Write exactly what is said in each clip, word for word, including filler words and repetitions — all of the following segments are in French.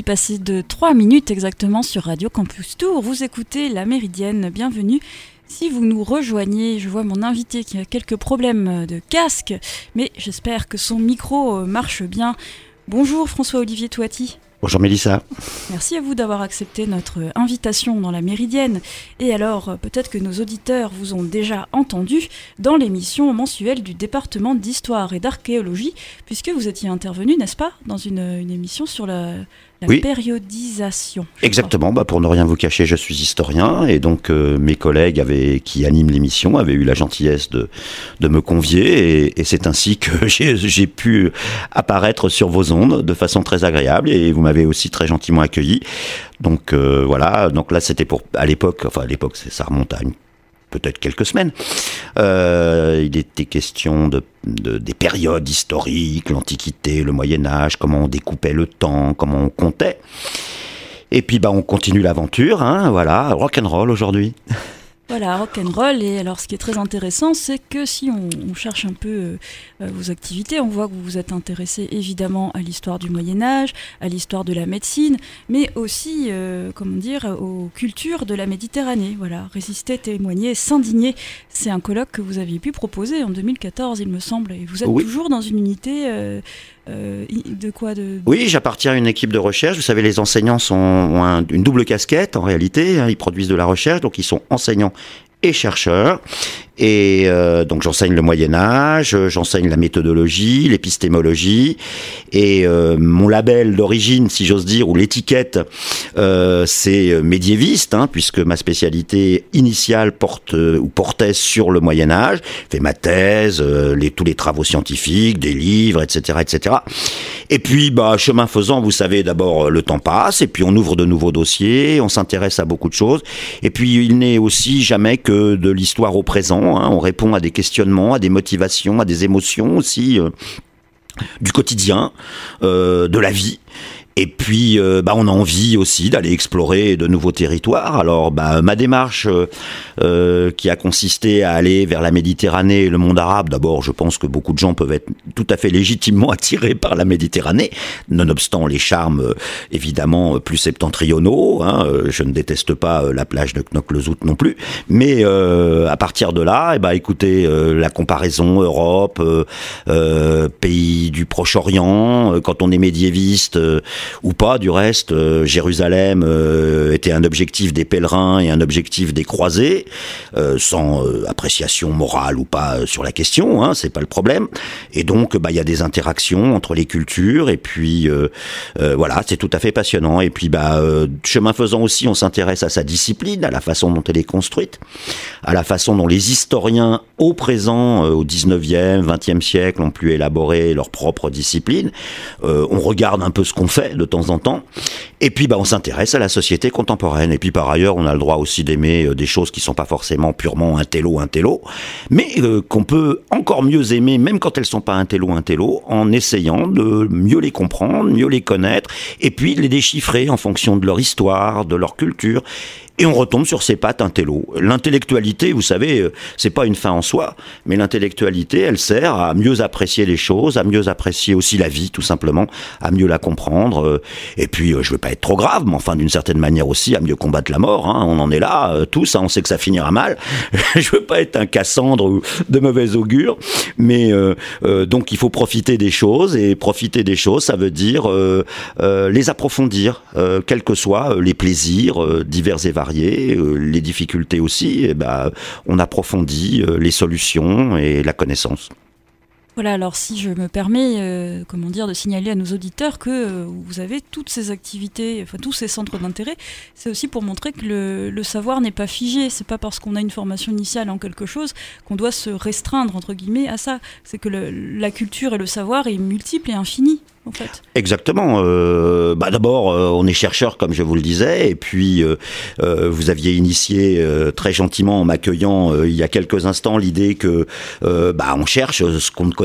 passé de trois minutes exactement sur Radio Campus Tours. Vous écoutez La Méridienne, bienvenue. Si vous nous rejoignez, je vois mon invité qui a quelques problèmes de casque, mais j'espère que son micro marche bien. Bonjour François-Olivier Touati. Bonjour Mélissa. Merci à vous d'avoir accepté notre invitation dans La Méridienne. Et alors, peut-être que nos auditeurs vous ont déjà entendu dans l'émission mensuelle du département d'histoire et d'archéologie, puisque vous étiez intervenu, n'est-ce pas, dans une, une émission sur la, la oui. périodisation. Exactement, bah pour ne rien vous cacher, je suis historien, et donc euh, mes collègues avaient, qui animent l'émission avaient eu la gentillesse de, de me convier, et, et c'est ainsi que j'ai, j'ai pu apparaître sur vos ondes de façon très agréable, et vous m'avez aussi très gentiment accueilli. Donc euh, voilà, donc là c'était pour, à l'époque, enfin à l'époque ça remonte à une peut-être quelques semaines. Euh, il était question de, de, des périodes historiques, l'Antiquité, le Moyen-Âge, comment on découpait le temps, comment on comptait. Et puis bah, on continue l'aventure, hein, voilà, rock'n'roll aujourd'hui. Voilà, rock'n'roll. Et alors, ce qui est très intéressant, c'est que si on, on cherche un peu euh, vos activités, on voit que vous vous êtes intéressé évidemment à l'histoire du Moyen-Âge, à l'histoire de la médecine, mais aussi, euh, comment dire, aux cultures de la Méditerranée. Voilà, résister, témoigner, s'indigner. C'est un colloque que vous aviez pu proposer en deux mille quatorze, il me semble. Et vous êtes oui. toujours dans une unité euh, euh, de quoi de... Oui, j'appartiens à une équipe de recherche. Vous savez, les enseignants sont, ont un, une double casquette en réalité. Hein, ils produisent de la recherche, donc ils sont enseignants et chercheurs. Et euh, donc j'enseigne le Moyen-Âge, j'enseigne la méthodologie, l'épistémologie, et euh, mon label d'origine, si j'ose dire, ou l'étiquette, euh, c'est médiéviste, hein, puisque ma spécialité initiale porte euh, ou portait sur le Moyen-Âge. J'ai fait ma thèse, euh, les, tous les travaux scientifiques, des livres, et cetera, et cetera. Et puis, bah, chemin faisant, vous savez, d'abord le temps passe, et puis on ouvre de nouveaux dossiers, on s'intéresse à beaucoup de choses, et puis il n'est aussi jamais que de l'histoire au présent. Hein, on répond à des questionnements, à des motivations, à des émotions aussi euh, du quotidien, euh, de la vie. Et puis, euh, bah, on a envie aussi d'aller explorer de nouveaux territoires. Alors, bah, ma démarche euh, euh, qui a consisté à aller vers la Méditerranée et le monde arabe, d'abord, je pense que beaucoup de gens peuvent être tout à fait légitimement attirés par la Méditerranée, nonobstant les charmes, euh, évidemment, plus septentrionaux. Hein, euh, je ne déteste pas euh, la plage de Knokke-le-Zout non plus. Mais euh, à partir de là, eh bah, écoutez, euh, la comparaison Europe, euh, euh, pays du Proche-Orient, euh, quand on est médiéviste... Euh, ou pas, du reste, euh, Jérusalem euh, était un objectif des pèlerins et un objectif des croisés, euh, sans euh, appréciation morale ou pas euh, sur la question, hein, c'est pas le problème. Et donc, bah, il y a des interactions entre les cultures, et puis euh, euh, voilà, c'est tout à fait passionnant. Et puis, bah, euh, chemin faisant aussi, on s'intéresse à sa discipline, à la façon dont elle est construite, à la façon dont les historiens au présent, euh, au dix-neuvième, vingtième siècle, ont pu élaborer leur propre discipline. Euh, on regarde un peu ce qu'on fait de temps en temps, et puis bah on s'intéresse à la société contemporaine, et puis par ailleurs on a le droit aussi d'aimer euh, des choses qui sont pas forcément purement intello intello, mais euh, qu'on peut encore mieux aimer même quand elles sont pas intello intello, en essayant de mieux les comprendre, mieux les connaître, et puis de les déchiffrer en fonction de leur histoire, de leur culture. Et on retombe sur ses pattes intello. L'intellectualité, vous savez, c'est pas une fin en soi, mais l'intellectualité, elle sert à mieux apprécier les choses, à mieux apprécier aussi la vie, tout simplement, à mieux la comprendre. Et puis, je veux pas être trop grave, mais enfin, d'une certaine manière aussi, à mieux combattre la mort. Hein. On en est là, tous, hein, on sait que ça finira mal. Je veux pas être un Cassandre ou de mauvais augure, mais euh, euh, donc il faut profiter des choses, et profiter des choses, ça veut dire euh, euh, les approfondir, euh, quels que soient les plaisirs euh, divers et variés. Les difficultés aussi, et ben, on approfondit les solutions et la connaissance. Voilà, alors si je me permets, euh, comment dire, de signaler à nos auditeurs que euh, vous avez toutes ces activités, enfin tous ces centres d'intérêt, c'est aussi pour montrer que le, le savoir n'est pas figé. C'est pas parce qu'on a une formation initiale en quelque chose qu'on doit se restreindre entre guillemets à ça. C'est que le, la culture et le savoir est multiple et infini. En fait. Exactement. Euh, bah d'abord, euh, on est chercheur, comme je vous le disais, et puis euh, euh, vous aviez initié euh, très gentiment en m'accueillant euh, il y a quelques instants l'idée que euh, bah on cherche ce qu'on ne connaît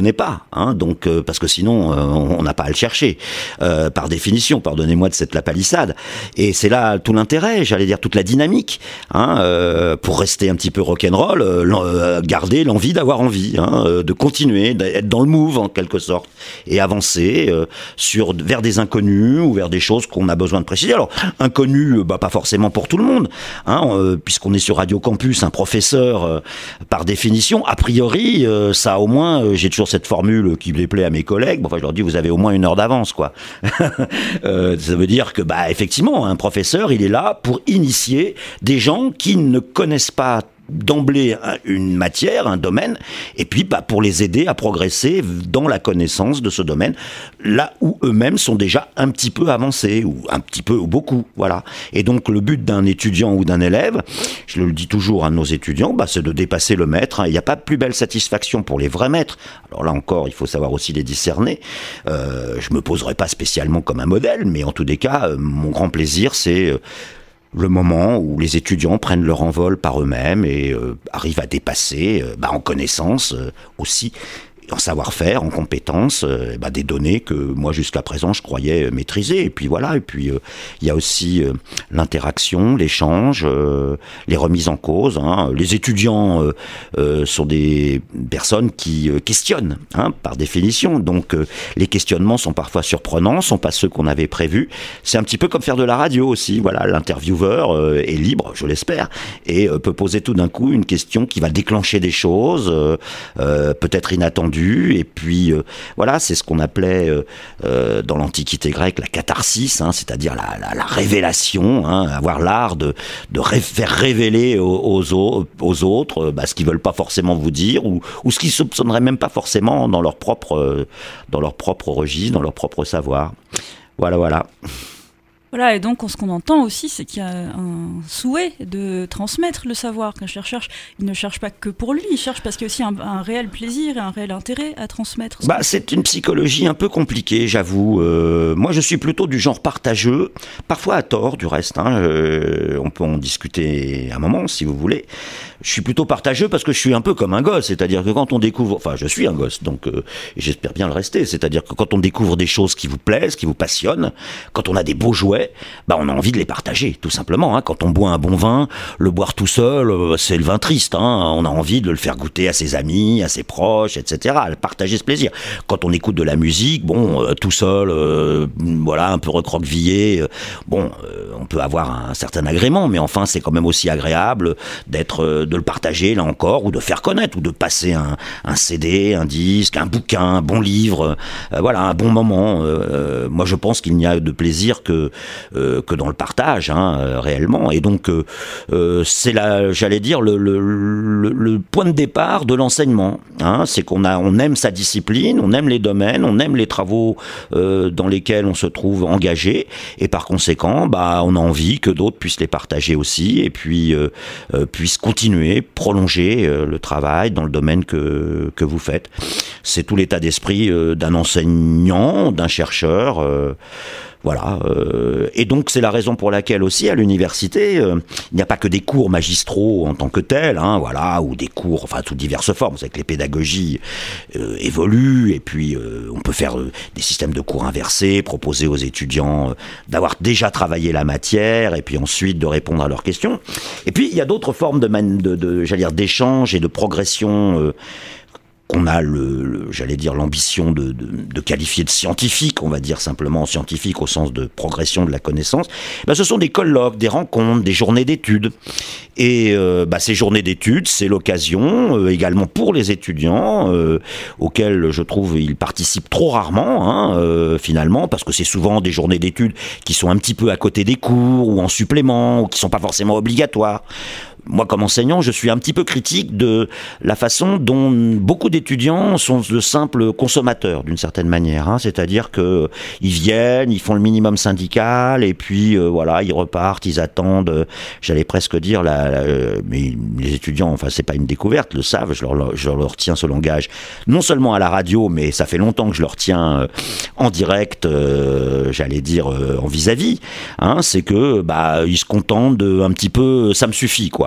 connaît pas, hein, donc euh, parce que sinon euh, on n'a pas à le chercher euh, par définition. Pardonnez-moi de cette lapalissade. Et c'est là tout l'intérêt, j'allais dire toute la dynamique, hein, euh, pour rester un petit peu rock'n'roll, euh, euh, garder l'envie d'avoir envie, hein, euh, de continuer, d'être dans le move en quelque sorte et avancer euh, sur vers des inconnus ou vers des choses qu'on a besoin de préciser. Alors inconnus, bah pas forcément pour tout le monde, hein, euh, puisqu'on est sur Radio Campus, un professeur euh, par définition, a priori, euh, ça au moins, euh, j'ai toujours cette formule qui déplaît à mes collègues. Bon, enfin, je leur dis, vous avez au moins une heure d'avance, quoi. euh, ça veut dire que, bah, effectivement, un professeur, il est là pour initier des gens qui ne connaissent pas d'emblée une matière, un domaine, et puis bah, pour les aider à progresser dans la connaissance de ce domaine, là où eux-mêmes sont déjà un petit peu avancés, ou un petit peu, ou beaucoup, voilà. Et donc le but d'un étudiant ou d'un élève, je le dis toujours à nos étudiants, bah, c'est de dépasser le maître. Il n'y a pas de plus belle satisfaction pour les vrais maîtres. Alors là encore, il faut savoir aussi les discerner. Euh, je me poserai pas spécialement comme un modèle, mais en tous les cas, euh, mon grand plaisir, c'est... Euh, le moment où les étudiants prennent leur envol par eux-mêmes et euh, arrivent à dépasser, euh, bah, en connaissance euh, aussi, en savoir-faire, en compétences, euh, bah, des données que moi jusqu'à présent je croyais maîtriser. Et puis voilà, et puis il euh, y a aussi euh, l'interaction, l'échange, euh, les remises en cause. Hein. Les étudiants euh, euh, sont des personnes qui euh, questionnent, hein, par définition. Donc euh, les questionnements sont parfois surprenants, sont pas ceux qu'on avait prévus. C'est un petit peu comme faire de la radio aussi. Voilà, l'intervieweur euh, est libre, je l'espère, et euh, peut poser tout d'un coup une question qui va déclencher des choses, euh, euh, peut-être inattendues. Et puis euh, voilà, c'est ce qu'on appelait euh, euh, dans l'Antiquité grecque la catharsis, hein, c'est-à-dire la, la, la révélation, hein, avoir l'art de, de ré- faire révéler aux, aux, aux autres bah, ce qu'ils veulent pas forcément vous dire, ou, ou ce qu'ils soupçonneraient même pas forcément dans leur propre, euh, dans leur propre registre, dans leur propre savoir. Voilà, voilà. Voilà, et donc ce qu'on entend aussi, c'est qu'il y a un souhait de transmettre le savoir. Qu'un chercheur, il ne cherche pas que pour lui, il cherche parce qu'il y a aussi un, un réel plaisir et un réel intérêt à transmettre. Bah, c'est une psychologie un peu compliquée, j'avoue. Euh, moi, je suis plutôt du genre partageux, parfois à tort, du reste. Hein, euh, on peut en discuter un moment, si vous voulez. Je suis plutôt partageux parce que je suis un peu comme un gosse, c'est-à-dire que quand on découvre, enfin, je suis un gosse, donc euh, et j'espère bien le rester. C'est-à-dire que quand on découvre des choses qui vous plaisent, qui vous passionnent, quand on a des beaux jouets, bah, on a envie de les partager, tout simplement. Hein. Quand on boit un bon vin, le boire tout seul, euh, c'est le vin triste. Hein. On a envie de le faire goûter à ses amis, à ses proches, et cetera. À partager ce plaisir. Quand on écoute de la musique, bon, euh, tout seul, euh, voilà, un peu recroquevillé, euh, bon, euh, on peut avoir un certain agrément, mais enfin, c'est quand même aussi agréable d'être, euh, de le partager, là encore, ou de faire connaître, ou de passer un, un C D, un disque, un bouquin, un bon livre, euh, voilà, un bon moment. Euh, moi, je pense qu'il n'y a de plaisir que Euh, que dans le partage, hein, euh, réellement. Et donc, euh, euh, c'est la, j'allais dire, le, le, le, le point de départ de l'enseignement. Hein, c'est qu'on a, on aime sa discipline, on aime les domaines, on aime les travaux euh, dans lesquels on se trouve engagé, et par conséquent, bah, on a envie que d'autres puissent les partager aussi, et puis euh, euh, puissent continuer, prolonger euh, le travail dans le domaine que que vous faites. C'est tout l'état d'esprit euh, d'un enseignant, d'un chercheur. Euh, Voilà, euh, et donc c'est la raison pour laquelle aussi à l'université, euh, il n'y a pas que des cours magistraux en tant que tels, hein, voilà, ou des cours, enfin sous diverses formes. C'est que les pédagogies euh, évoluent, et puis euh, on peut faire euh, des systèmes de cours inversés, proposer aux étudiants euh, d'avoir déjà travaillé la matière, et puis ensuite de répondre à leurs questions. Et puis il y a d'autres formes de, man- de, de j'allais dire, d'échange et de progression. Euh, qu'on a le, le j'allais dire l'ambition de, de, de qualifier de scientifique, on va dire simplement scientifique au sens de progression de la connaissance, ben ce sont des colloques, des rencontres, des journées d'études. Et euh, ben ces journées d'études, c'est l'occasion euh, également pour les étudiants, euh, auxquels je trouve ils participent trop rarement, hein, euh, finalement, parce que c'est souvent des journées d'études qui sont un petit peu à côté des cours, ou en supplément, ou qui sont pas forcément obligatoires. Moi, comme enseignant, je suis un petit peu critique de la façon dont beaucoup d'étudiants sont de simples consommateurs, d'une certaine manière. Hein. C'est-à-dire que ils viennent, ils font le minimum syndical, et puis euh, voilà, ils repartent, ils attendent. Euh, j'allais presque dire, la, la, euh, mais les étudiants, enfin, c'est pas une découverte, le savent. Je leur, je leur tiens ce langage, non seulement à la radio, mais ça fait longtemps que je leur tiens euh, en direct. Euh, j'allais dire euh, en vis-à-vis. Hein. C'est que bah ils se contentent de un petit peu, ça me suffit, quoi.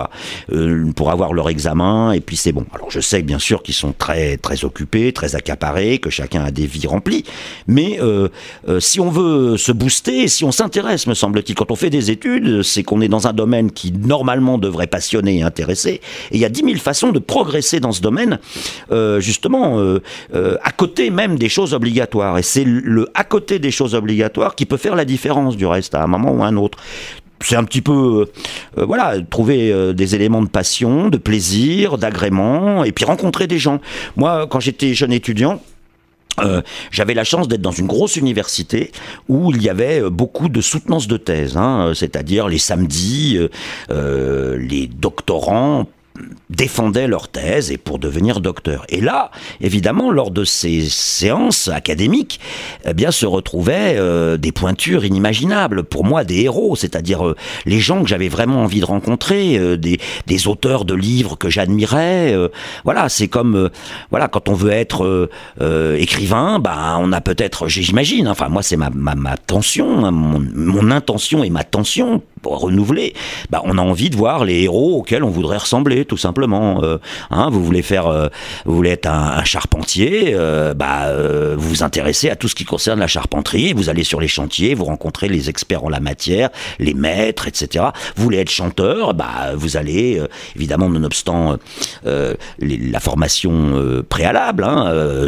quoi, euh, pour avoir leur examen, et puis c'est bon. Alors je sais bien sûr qu'ils sont très, très occupés, très accaparés, que chacun a des vies remplies, mais euh, euh, si on veut se booster, si on s'intéresse, me semble-t-il, quand on fait des études, c'est qu'on est dans un domaine qui normalement devrait passionner et intéresser, et il y a dix mille façons de progresser dans ce domaine, euh, justement, euh, euh, à côté même des choses obligatoires, et c'est le à côté des choses obligatoires qui peut faire la différence du reste, à un moment ou à un autre. C'est un petit peu, euh, voilà, trouver euh, des éléments de passion, de plaisir, d'agrément, et puis rencontrer des gens. Moi, quand j'étais jeune étudiant, Euh, j'avais la chance d'être dans une grosse université où il y avait beaucoup de soutenances de thèse, hein, c'est-à-dire les samedis, euh, euh, les doctorants défendaient leur thèse et pour devenir docteur. Et là, évidemment, lors de ces séances académiques, eh bien, se retrouvaient euh, des pointures inimaginables. Pour moi, des héros, c'est-à-dire euh, les gens que j'avais vraiment envie de rencontrer, euh, des, des auteurs de livres que j'admirais. Euh, voilà, c'est comme, euh, voilà, quand on veut être euh, euh, écrivain, bah, on a peut-être, j'imagine, enfin, moi, c'est ma, ma, ma tension, hein, mon, mon intention et ma tension renouvelée. Bah, on a envie de voir les héros auxquels on voudrait ressembler, tout simplement. Euh, hein, vous voulez faire, euh, vous voulez être un, un charpentier, euh, bah, euh, vous vous intéressez à tout ce qui concerne la charpenterie, vous allez sur les chantiers, vous rencontrez les experts en la matière, les maîtres, et cetera. Vous voulez être chanteur, bah, vous allez, euh, évidemment, nonobstant euh, les, la formation euh, préalable, hein,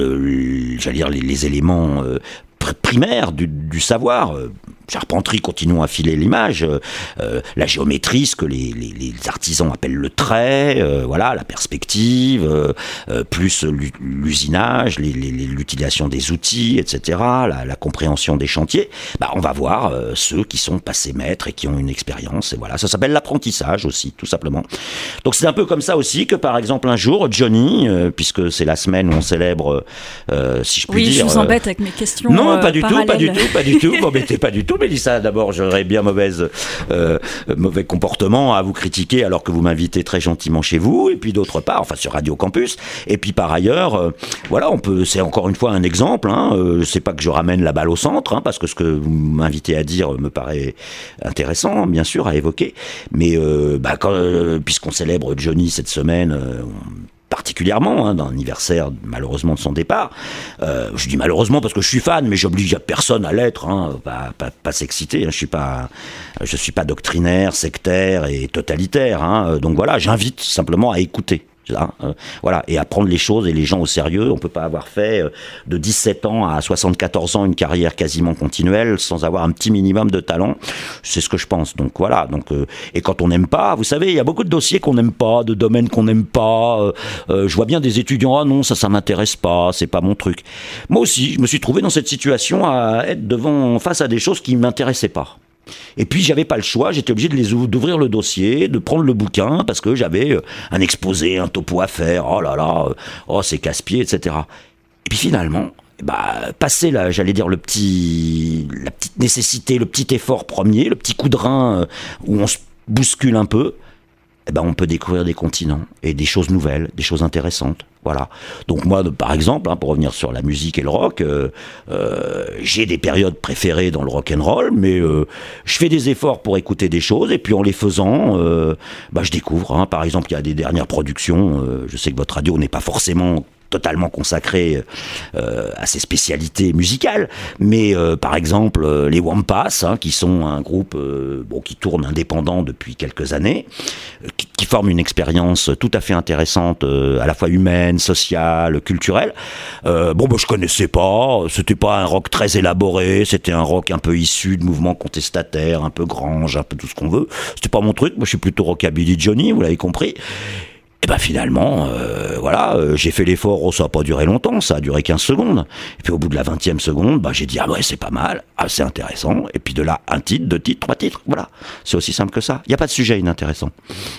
euh, j'allais dire les, les éléments euh, primaires du, du savoir. Euh, charpenterie, continuons à filer l'image, euh, la géométrie, ce que les, les, les artisans appellent le trait, euh, voilà, la perspective, euh, euh, plus l'usinage, les, les, l'utilisation des outils, et cetera, la, la compréhension des chantiers. Bah, on va voir euh, ceux qui sont passés maîtres et qui ont une expérience, et voilà, ça s'appelle l'apprentissage aussi, tout simplement. Donc c'est un peu comme ça aussi que, par exemple, un jour, Johnny, euh, puisque c'est la semaine où on célèbre, euh, si je puis oui, dire... Oui, je vous euh, embête avec mes questions. Non, euh, pas du parallèles. tout, pas du tout, pas du tout, m'embêtez pas du tout. Mélissa, d'abord, j'aurais bien mauvaise, euh, mauvais comportement à vous critiquer alors que vous m'invitez très gentiment chez vous, et puis d'autre part, enfin sur Radio Campus, et puis par ailleurs, euh, voilà, on peut, c'est encore une fois un exemple, hein, euh, c'est pas que je ramène la balle au centre, hein, parce que ce que vous m'invitez à dire me paraît intéressant, bien sûr, à évoquer, mais euh, bah, quand, euh, puisqu'on célèbre Johnny cette semaine, euh, on, particulièrement, hein, dans l'anniversaire malheureusement de son départ. Euh, je dis malheureusement parce que je suis fan, mais j'oblige personne à l'être, hein, pas, pas, pas s'exciter. Hein, je suis pas, je suis pas doctrinaire, sectaire et totalitaire. Hein, donc voilà, j'invite simplement à écouter. Hein, euh, voilà, et à prendre les choses et les gens au sérieux. On peut pas avoir fait euh, de dix-sept ans à soixante-quatorze ans une carrière quasiment continuelle sans avoir un petit minimum de talent. C'est ce que je pense. Donc voilà. Donc euh, et quand on n'aime pas, vous savez, il y a beaucoup de dossiers qu'on n'aime pas, de domaines qu'on n'aime pas. Euh, euh, je vois bien des étudiants, ah non, ça, ça m'intéresse pas, c'est pas mon truc. Moi aussi, je me suis trouvé dans cette situation à être devant, face à des choses qui m'intéressaient pas. Et puis j'avais pas le choix, j'étais obligé de les ou- d'ouvrir le dossier, de prendre le bouquin parce que j'avais euh, un exposé, un topo à faire. Oh là là, euh, oh c'est casse-pied, et cetera. Et puis finalement, bah passer là, j'allais dire le petit, la petite nécessité, le petit effort premier, le petit coup de rein euh, où on se bouscule un peu. Eh ben, on peut découvrir des continents et des choses nouvelles, des choses intéressantes. Voilà. Donc moi, par exemple, hein, pour revenir sur la musique et le rock, euh, euh, j'ai des périodes préférées dans le rock and roll, mais euh, je fais des efforts pour écouter des choses et puis en les faisant, euh, bah, je découvre. Hein. Par exemple, il y a des dernières productions. Euh, je sais que votre radio n'est pas forcément totalement consacré euh, à ses spécialités musicales, mais euh, par exemple euh, les Wampas, hein, qui sont un groupe euh, bon, qui tourne indépendant depuis quelques années, euh, qui, qui forme une expérience tout à fait intéressante, euh, à la fois humaine, sociale, culturelle. Euh, bon, bah, je connaissais pas, c'était pas un rock très élaboré, c'était un rock un peu issu de mouvements contestataires, un peu grange, un peu tout ce qu'on veut. C'était pas mon truc, moi je suis plutôt rockabilly Johnny, vous l'avez compris. Et ben finalement, euh, voilà, euh, j'ai fait l'effort, oh, ça n'a pas duré longtemps, ça a duré quinze secondes. Et puis au bout de la vingtième seconde, bah, j'ai dit, ah ouais, c'est pas mal, ah, c'est intéressant. Et puis de là, un titre, deux titres, trois titres, voilà. C'est aussi simple que ça. Il n'y a pas de sujet inintéressant.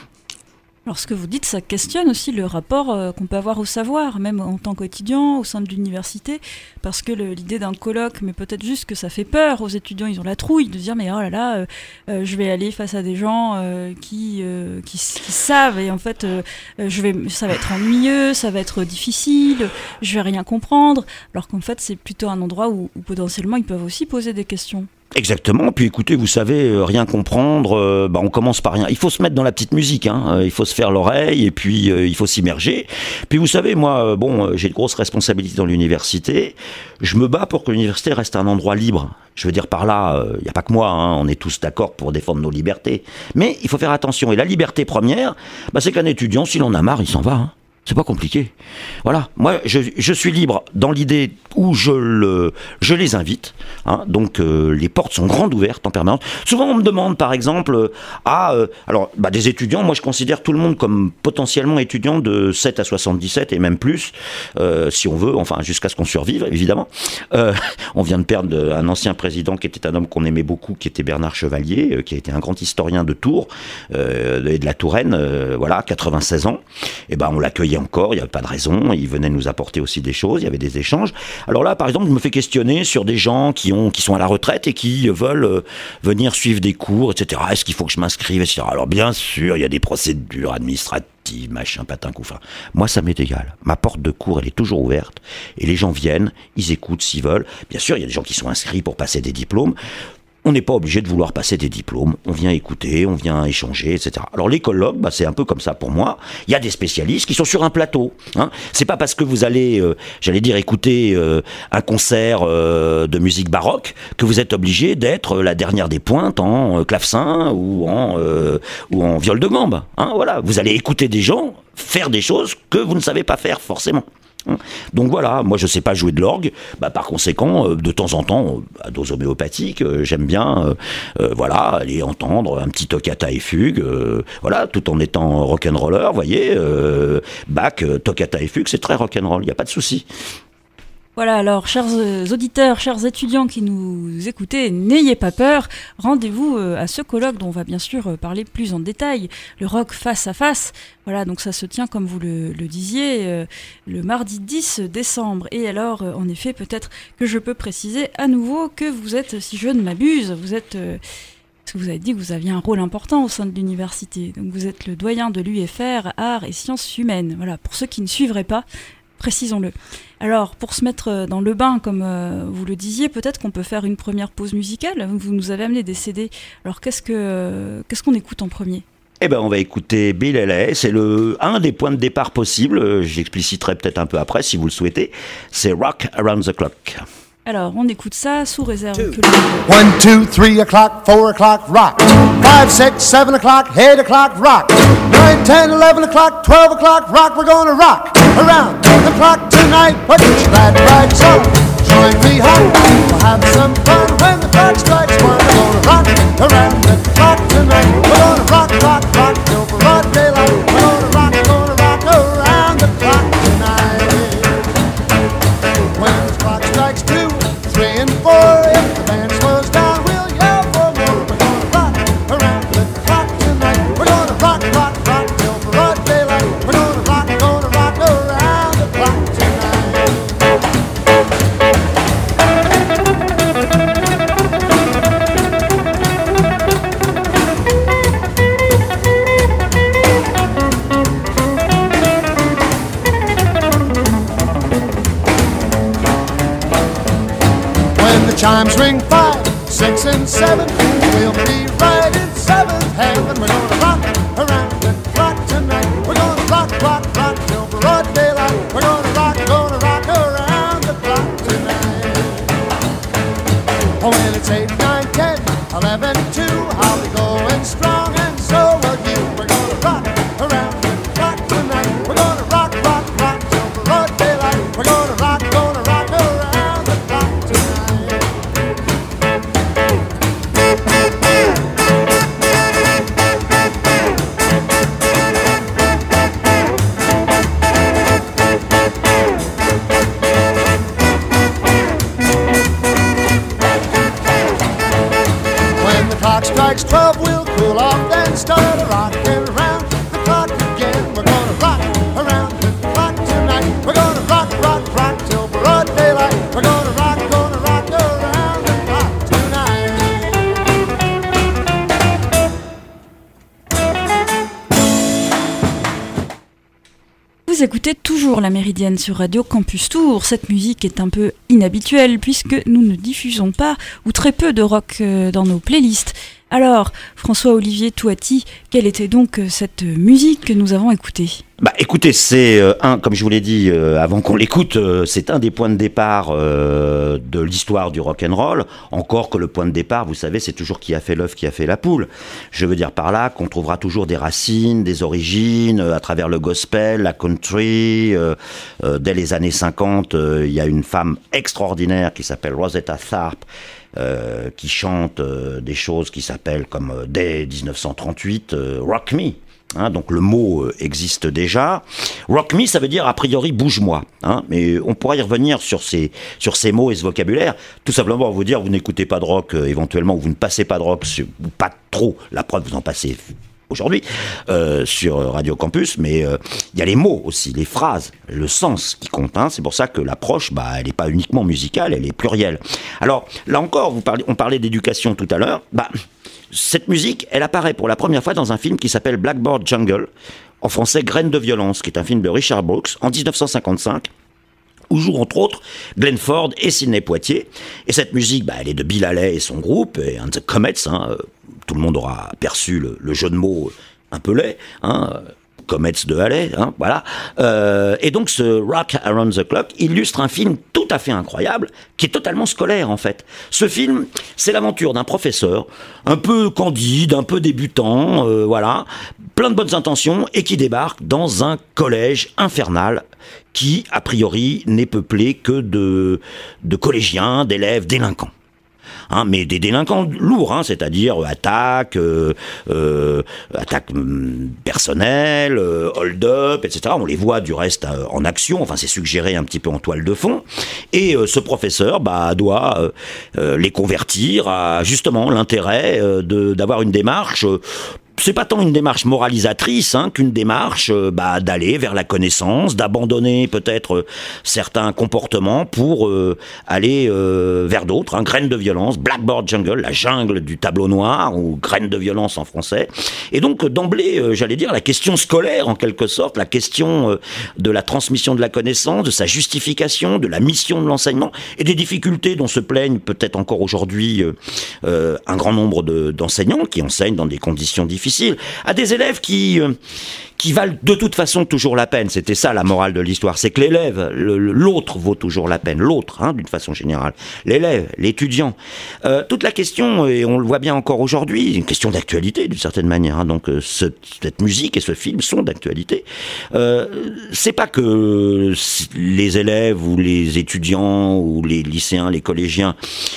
Alors ce que vous dites, ça questionne aussi le rapport euh, qu'on peut avoir au savoir, même en tant qu'étudiant, au sein de l'université, parce que le, l'idée d'un colloque, mais peut-être juste que ça fait peur aux étudiants, ils ont la trouille de dire mais oh là là, euh, euh, je vais aller face à des gens euh, qui, euh, qui, qui savent, et en fait euh, je vais, ça va être ennuyeux, ça va être difficile, je vais rien comprendre, alors qu'en fait c'est plutôt un endroit où, où potentiellement ils peuvent aussi poser des questions. Exactement. Puis écoutez, vous savez, euh, rien comprendre, euh, bah, on commence par rien. Il faut se mettre dans la petite musique, hein. Euh, il faut se faire l'oreille et puis euh, il faut s'immerger. Puis vous savez, moi, euh, bon, euh, j'ai de grosses responsabilités dans l'université. Je me bats pour que l'université reste un endroit libre. Je veux dire par là, il euh, n'y a pas que moi, hein, on est tous d'accord pour défendre nos libertés. Mais il faut faire attention. Et la liberté première, bah, c'est qu'un étudiant, s'il en a marre, il s'en va, hein. C'est pas compliqué. Voilà. Moi, je, je suis libre dans l'idée où je, le, je les invite. Hein. Donc, euh, les portes sont grandes ouvertes en permanence. Souvent, on me demande, par exemple, euh, ah, euh, alors, bah, des étudiants, moi, je considère tout le monde comme potentiellement étudiant de sept à soixante-dix-sept et même plus, euh, si on veut, enfin, jusqu'à ce qu'on survive, évidemment. Euh, on vient de perdre un ancien président qui était un homme qu'on aimait beaucoup, qui était Bernard Chevalier, euh, qui a été un grand historien de Tours euh, et de la Touraine, euh, voilà, quatre-vingt-seize ans. Et ben, on l'accueillait encore, il n'y avait pas de raison, il venait nous apporter aussi des choses, il y avait des échanges. Alors là, par exemple, je me fais questionner sur des gens qui, ont, qui sont à la retraite et qui veulent euh, venir suivre des cours, et cetera. Est-ce qu'il faut que je m'inscrive, et cetera. Alors bien sûr, il y a des procédures administratives, machin, patin, couffin. Moi, ça m'est égal. Ma porte de cours, elle est toujours ouverte, et les gens viennent, ils écoutent s'ils veulent. Bien sûr, il y a des gens qui sont inscrits pour passer des diplômes. On n'est pas obligé de vouloir passer des diplômes, on vient écouter, on vient échanger, et cetera. Alors les colloques, bah, c'est un peu comme ça pour moi. Il y a des spécialistes qui sont sur un plateau. Hein. C'est pas parce que vous allez, euh, j'allais dire, écouter euh, un concert euh, de musique baroque que vous êtes obligé d'être la dernière des pointes en euh, clavecin ou en euh, ou en viol de gambe. Hein, voilà, vous allez écouter des gens faire des choses que vous ne savez pas faire forcément. Donc voilà, moi je sais pas jouer de l'orgue, bah par conséquent, euh, de temps en temps, à dose homéopathique, euh, j'aime bien, euh, euh, voilà, aller entendre un petit toccata et fugue, euh, voilà, tout en étant rock'n'roller, vous voyez, euh, Bach, euh, toccata et fugue, c'est très rock'n'roll, il y a pas de souci. Voilà, alors, chers auditeurs, chers étudiants qui nous écoutez, n'ayez pas peur, rendez-vous à ce colloque dont on va bien sûr parler plus en détail, le rock face à face. Voilà, donc ça se tient, comme vous le, le disiez, le mardi dix décembre. Et alors, en effet, peut-être que je peux préciser à nouveau que vous êtes, si je ne m'abuse, vous êtes... Parce que vous avez dit que vous aviez un rôle important au sein de l'université. Donc vous êtes le doyen de l'U F R, Arts et Sciences Humaines. Voilà, pour ceux qui ne suivraient pas, précisons-le. Alors, pour se mettre dans le bain, comme euh, vous le disiez, peut-être qu'on peut faire une première pause musicale. Vous nous avez amené des C D. Alors, qu'est-ce que euh, qu'est-ce qu'on écoute en premier ? Eh ben, on va écouter Bill Haley. C'est le un des points de départ possibles. J'expliciterai peut-être un peu après, si vous le souhaitez. C'est Rock Around the Clock. Alors, on écoute ça sous réserve two. que le... One, two, three o'clock, four o'clock, rock. Five, six, seven o'clock, eight o'clock, rock. Nine, ten, eleven o'clock, twelve o'clock, rock. We're gonna rock around the clock tonight. Put your glad rags on, join me home. We'll have some fun when the clock strikes one. We're gonna rock around the clock tonight. We're gonna rock, rock, rock till broad daylight. We're gonna rock, gonna rock around the clock tonight. When the clock strikes two, three and four, if the band slows down, we'll yell for more. We're gonna rock around the clock tonight. We're gonna rock, rock, rock till broad daylight. We're gonna rock, gonna rock around the clock tonight. When the chimes ring five, six and seven, we'll be right in seventh heaven. We're gonna rock around the clock tonight. We're gonna rock, rock, rock till broad daylight. We're gonna rock, gonna rock around the clock tonight. Oh, when it's eight, nine, ten, eleven, two, I'll be going strong and so will you. We're gonna rock around the clock tonight. We're gonna rock, rock, rock till broad daylight. We're gonna rock, gonna rock around the clock tonight. When the clock strikes twelve, we'll cool off, then start a rockin' around the clock again. We're gonna rock around the clock tonight. We're gonna rock, rock, rock till broad daylight. We're gonna rock, gonna rock around the clock tonight. Vous écoutez toujours toujours la Méridienne sur Radio Campus Tours. Cette musique est un peu inhabituelle puisque nous ne diffusons pas ou très peu de rock dans nos playlists. Alors, François-Olivier Touati, quelle était donc cette musique que nous avons écoutée ? Bah, écoutez, c'est euh, un, comme je vous l'ai dit euh, avant qu'on l'écoute, euh, c'est un des points de départ euh, de l'histoire du rock and roll. Encore que le point de départ, vous savez, c'est toujours qui a fait l'œuf, qui a fait la poule. Je veux dire par là qu'on trouvera toujours des racines, des origines euh, à travers le gospel, la country. Euh, euh, dès les années cinquante, euh, il y a une femme extraordinaire qui s'appelle Rosetta Tharpe. Euh, qui chante euh, des choses qui s'appellent comme euh, dès dix-neuf cent trente-huit euh, Rock Me. Hein, donc le mot euh, existe déjà. Rock Me, ça veut dire a priori bouge-moi. Hein, mais on pourra y revenir sur ces sur ces mots et ce vocabulaire. Tout simplement pour vous dire, vous n'écoutez pas de rock euh, éventuellement, ou vous ne passez pas de rock, ou pas trop. La preuve, vous en passez aujourd'hui euh, sur Radio Campus, mais il euh, y a les mots aussi, les phrases, le sens qui compte. Hein. C'est pour ça que l'approche, bah, elle n'est pas uniquement musicale, elle est plurielle. Alors là encore, vous parlez, on parlait d'éducation tout à l'heure. Bah, cette musique, elle apparaît pour la première fois dans un film qui s'appelle Blackboard Jungle, en français Graines de violence, qui est un film de Richard Brooks en dix-neuf cent cinquante-cinq. Où jouent entre autres Glenn Ford et Sidney Poitier. Et cette musique, bah, elle est de Bill Haley et son groupe, et and the Comets, hein, tout le monde aura perçu le, le jeu de mots un peu laid, hein, Comets de Haley, hein, voilà. Euh, et donc ce Rock Around the Clock illustre un film tout à fait incroyable, qui est totalement scolaire en fait. Ce film, c'est l'aventure d'un professeur, un peu candide, un peu débutant, euh, voilà, plein de bonnes intentions, et qui débarque dans un collège infernal, qui, a priori, n'est peuplé que de, de collégiens, d'élèves délinquants. Hein, mais des délinquants lourds, hein, c'est-à-dire attaques, euh, euh, attaques personnelles, euh, hold-up, et cetera. On les voit du reste euh, en action, enfin c'est suggéré un petit peu en toile de fond. Et euh, ce professeur bah, doit euh, euh, les convertir à justement l'intérêt euh, de, d'avoir une démarche... Euh, c'est pas tant une démarche moralisatrice hein, qu'une démarche euh, bah, d'aller vers la connaissance, d'abandonner peut-être euh, certains comportements pour euh, aller euh, vers d'autres. Hein, Graines de violence, Blackboard Jungle, la jungle du tableau noir, ou Graines de violence en français. Et donc d'emblée, euh, j'allais dire, la question scolaire en quelque sorte, la question euh, de la transmission de la connaissance, de sa justification, de la mission de l'enseignement, et des difficultés dont se plaignent peut-être encore aujourd'hui euh, euh, un grand nombre de, d'enseignants qui enseignent dans des conditions difficiles, à des élèves qui, euh, qui valent de toute façon toujours la peine. C'était ça la morale de l'histoire, c'est que l'élève, le, l'autre vaut toujours la peine, l'autre, hein, d'une façon générale. L'élève, l'étudiant. Euh, toute la question, et on le voit bien encore aujourd'hui, une question d'actualité d'une certaine manière, hein, donc euh, ce, cette musique et ce film sont d'actualité. Euh, c'est pas que les élèves ou les étudiants ou les lycéens, les collégiens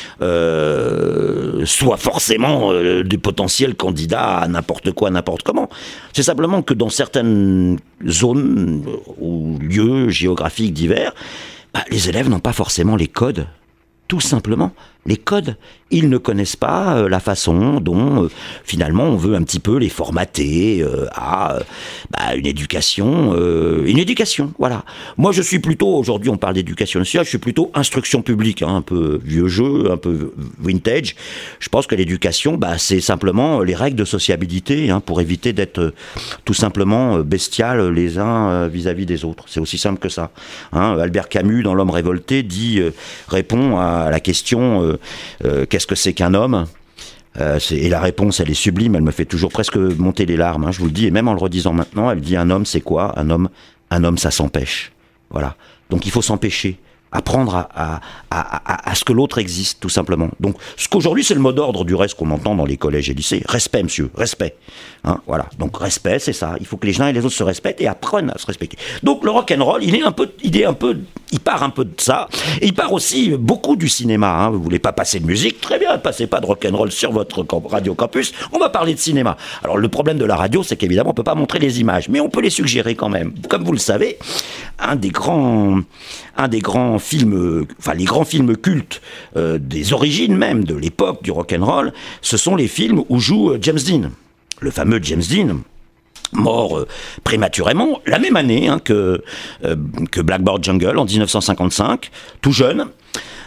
euh, soient forcément euh, des potentiels candidats à n'importe quoi, n'importe comment. C'est simplement que dans certaines zones ou lieux géographiques divers, bah, les élèves n'ont pas forcément les codes, tout simplement. Les codes, ils ne connaissent pas euh, la façon dont, euh, finalement, on veut un petit peu les formater euh, à euh, bah, une éducation, euh, une éducation, voilà. Moi, je suis plutôt, aujourd'hui, on parle d'éducation nationale, je suis plutôt instruction publique, hein, un peu vieux jeu, un peu vintage. Je pense que l'éducation, bah, c'est simplement les règles de sociabilité, hein, pour éviter d'être euh, tout simplement bestial les uns euh, vis-à-vis des autres. C'est aussi simple que ça. Hein. Albert Camus, dans L'Homme révolté, dit, euh, répond à la question euh, Euh, qu'est-ce que c'est qu'un homme euh, c'est, et la réponse, elle est sublime, elle me fait toujours presque monter les larmes, hein, je vous le dis, et même en le redisant maintenant, elle dit un homme, c'est quoi ? Un homme, un homme, ça s'empêche. Voilà. Donc il faut s'empêcher. Apprendre à, à, à, à, à ce que l'autre existe, tout simplement. Donc, ce qu'aujourd'hui, c'est le mot d'ordre du reste qu'on entend dans les collèges et lycées. Respect, monsieur, respect. Hein, voilà. Donc, respect, c'est ça. Il faut que les uns et les autres se respectent et apprennent à se respecter. Donc, le rock'n'roll, il est un peu, il est un peu, il part un peu de ça. Et il part aussi beaucoup du cinéma. Hein. Vous voulez pas passer de musique ? Très bien, passez pas de rock'n'roll sur votre Radio Campus. On va parler de cinéma. Alors, le problème de la radio, c'est qu'évidemment, on peut pas montrer les images, mais on peut les suggérer quand même. Comme vous le savez, un des grands, un des grands films, enfin les grands films cultes euh, des origines même de l'époque du rock'n'roll, ce sont les films où joue euh, James Dean, le fameux James Dean, mort euh, prématurément la même année hein, que euh, que Blackboard Jungle en dix-neuf cent cinquante-cinq, tout jeune.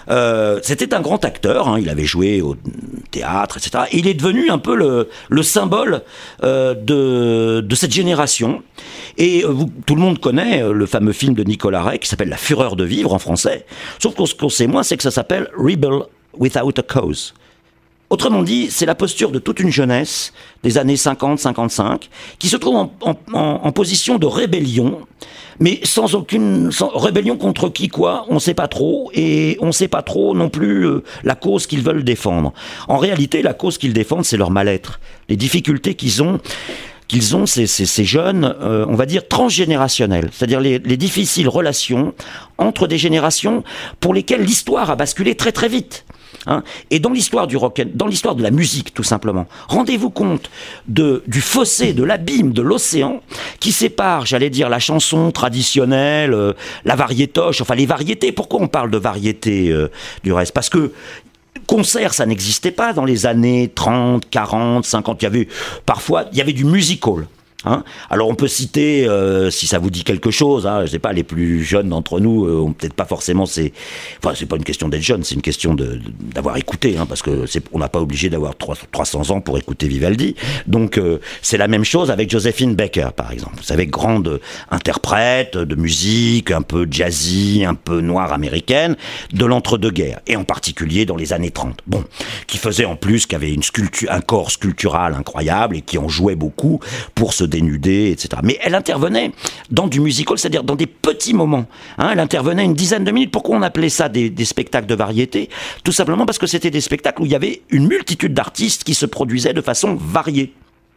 Euh, c'était un grand acteur, hein, il avait joué au théâtre, et cetera. Et il est devenu un peu le, le symbole euh, de, de cette génération. Et euh, vous, tout le monde connaît euh, le fameux film de Nicolas Ray qui s'appelle La Fureur de vivre en français. Sauf qu'on, ce qu'on sait moins, c'est que ça s'appelle Rebel Without a Cause. Autrement dit, c'est la posture de toute une jeunesse des années cinquante cinquante-cinq qui se trouve en, en, en, en position de rébellion, mais sans aucune sans, rébellion contre qui quoi, on ne sait pas trop, et on ne sait pas trop non plus euh, la cause qu'ils veulent défendre. En réalité, la cause qu'ils défendent, c'est leur mal-être, les difficultés qu'ils ont. qu'ils ont ces, ces, ces jeunes, euh, on va dire, transgénérationnels, c'est-à-dire les, les difficiles relations entre des générations pour lesquelles l'histoire a basculé très très vite. Hein. Et dans l'histoire du rock, dans l'histoire de la musique, tout simplement, rendez-vous compte de, du fossé, de l'abîme, de l'océan qui sépare, j'allais dire, la chanson traditionnelle, euh, la variétoche, enfin les variétés. Pourquoi on parle de variété euh, du reste ? Parce que concert, ça n'existait pas dans les années trente, quarante, cinquante. Il y avait parfois, il y avait du music-hall. Hein. Alors on peut citer, euh, si ça vous dit quelque chose, hein, je sais pas, les plus jeunes d'entre nous euh, ont peut-être pas forcément ces... Enfin, c'est pas une question d'être jeune, c'est une question de, de, d'avoir écouté, hein, parce que c'est, on n'a pas obligé d'avoir trois cents ans pour écouter Vivaldi. Donc euh, c'est la même chose avec Josephine Baker, par exemple. Vous savez, grande interprète de musique, un peu jazzy, un peu noire américaine, de l'entre-deux-guerres, et en particulier dans les années trente. Bon, qui faisait en plus, qui avait une sculpture, un corps sculptural incroyable, et qui en jouait beaucoup pour se dénuder, et cetera. Mais elle intervenait dans du musical, c'est-à-dire dans des petits moments. Hein, elle intervenait une dizaine de minutes. Pourquoi on appelait ça des, des spectacles de variété ? Tout simplement parce que c'était des spectacles où il y avait une multitude d'artistes qui se produisaient de façon variée.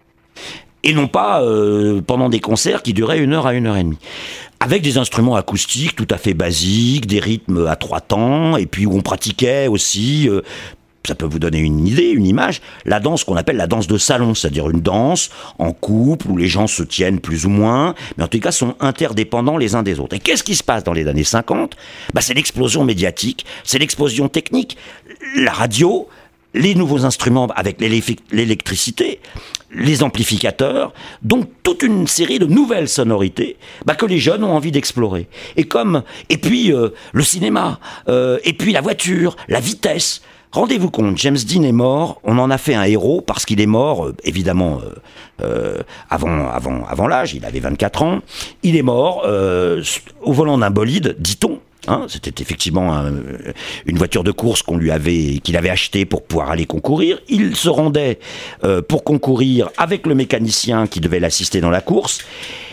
Et non pas euh, pendant des concerts qui duraient une heure à une heure et demie. Avec des instruments acoustiques tout à fait basiques, des rythmes à trois temps, et puis où on pratiquait aussi... Euh, ça peut vous donner une idée, une image, la danse qu'on appelle la danse de salon, c'est-à-dire une danse en couple où les gens se tiennent plus ou moins, mais en tout cas sont interdépendants les uns des autres. Et qu'est-ce qui se passe dans les années cinquante ? Bah, c'est l'explosion médiatique, c'est l'explosion technique, la radio, les nouveaux instruments avec l'électricité, les amplificateurs, donc toute une série de nouvelles sonorités bah, que les jeunes ont envie d'explorer. Et comme, et puis euh, le cinéma, euh, et puis la voiture, la vitesse. Rendez-vous compte, James Dean est mort, on en a fait un héros parce qu'il est mort, euh, évidemment, euh, euh, avant, avant, avant l'âge, il avait vingt-quatre ans, il est mort euh, au volant d'un bolide, dit-on. Hein, c'était effectivement un, une voiture de course qu'on lui avait, qu'il avait achetée pour pouvoir aller concourir. Il se rendait euh, pour concourir avec le mécanicien qui devait l'assister dans la course.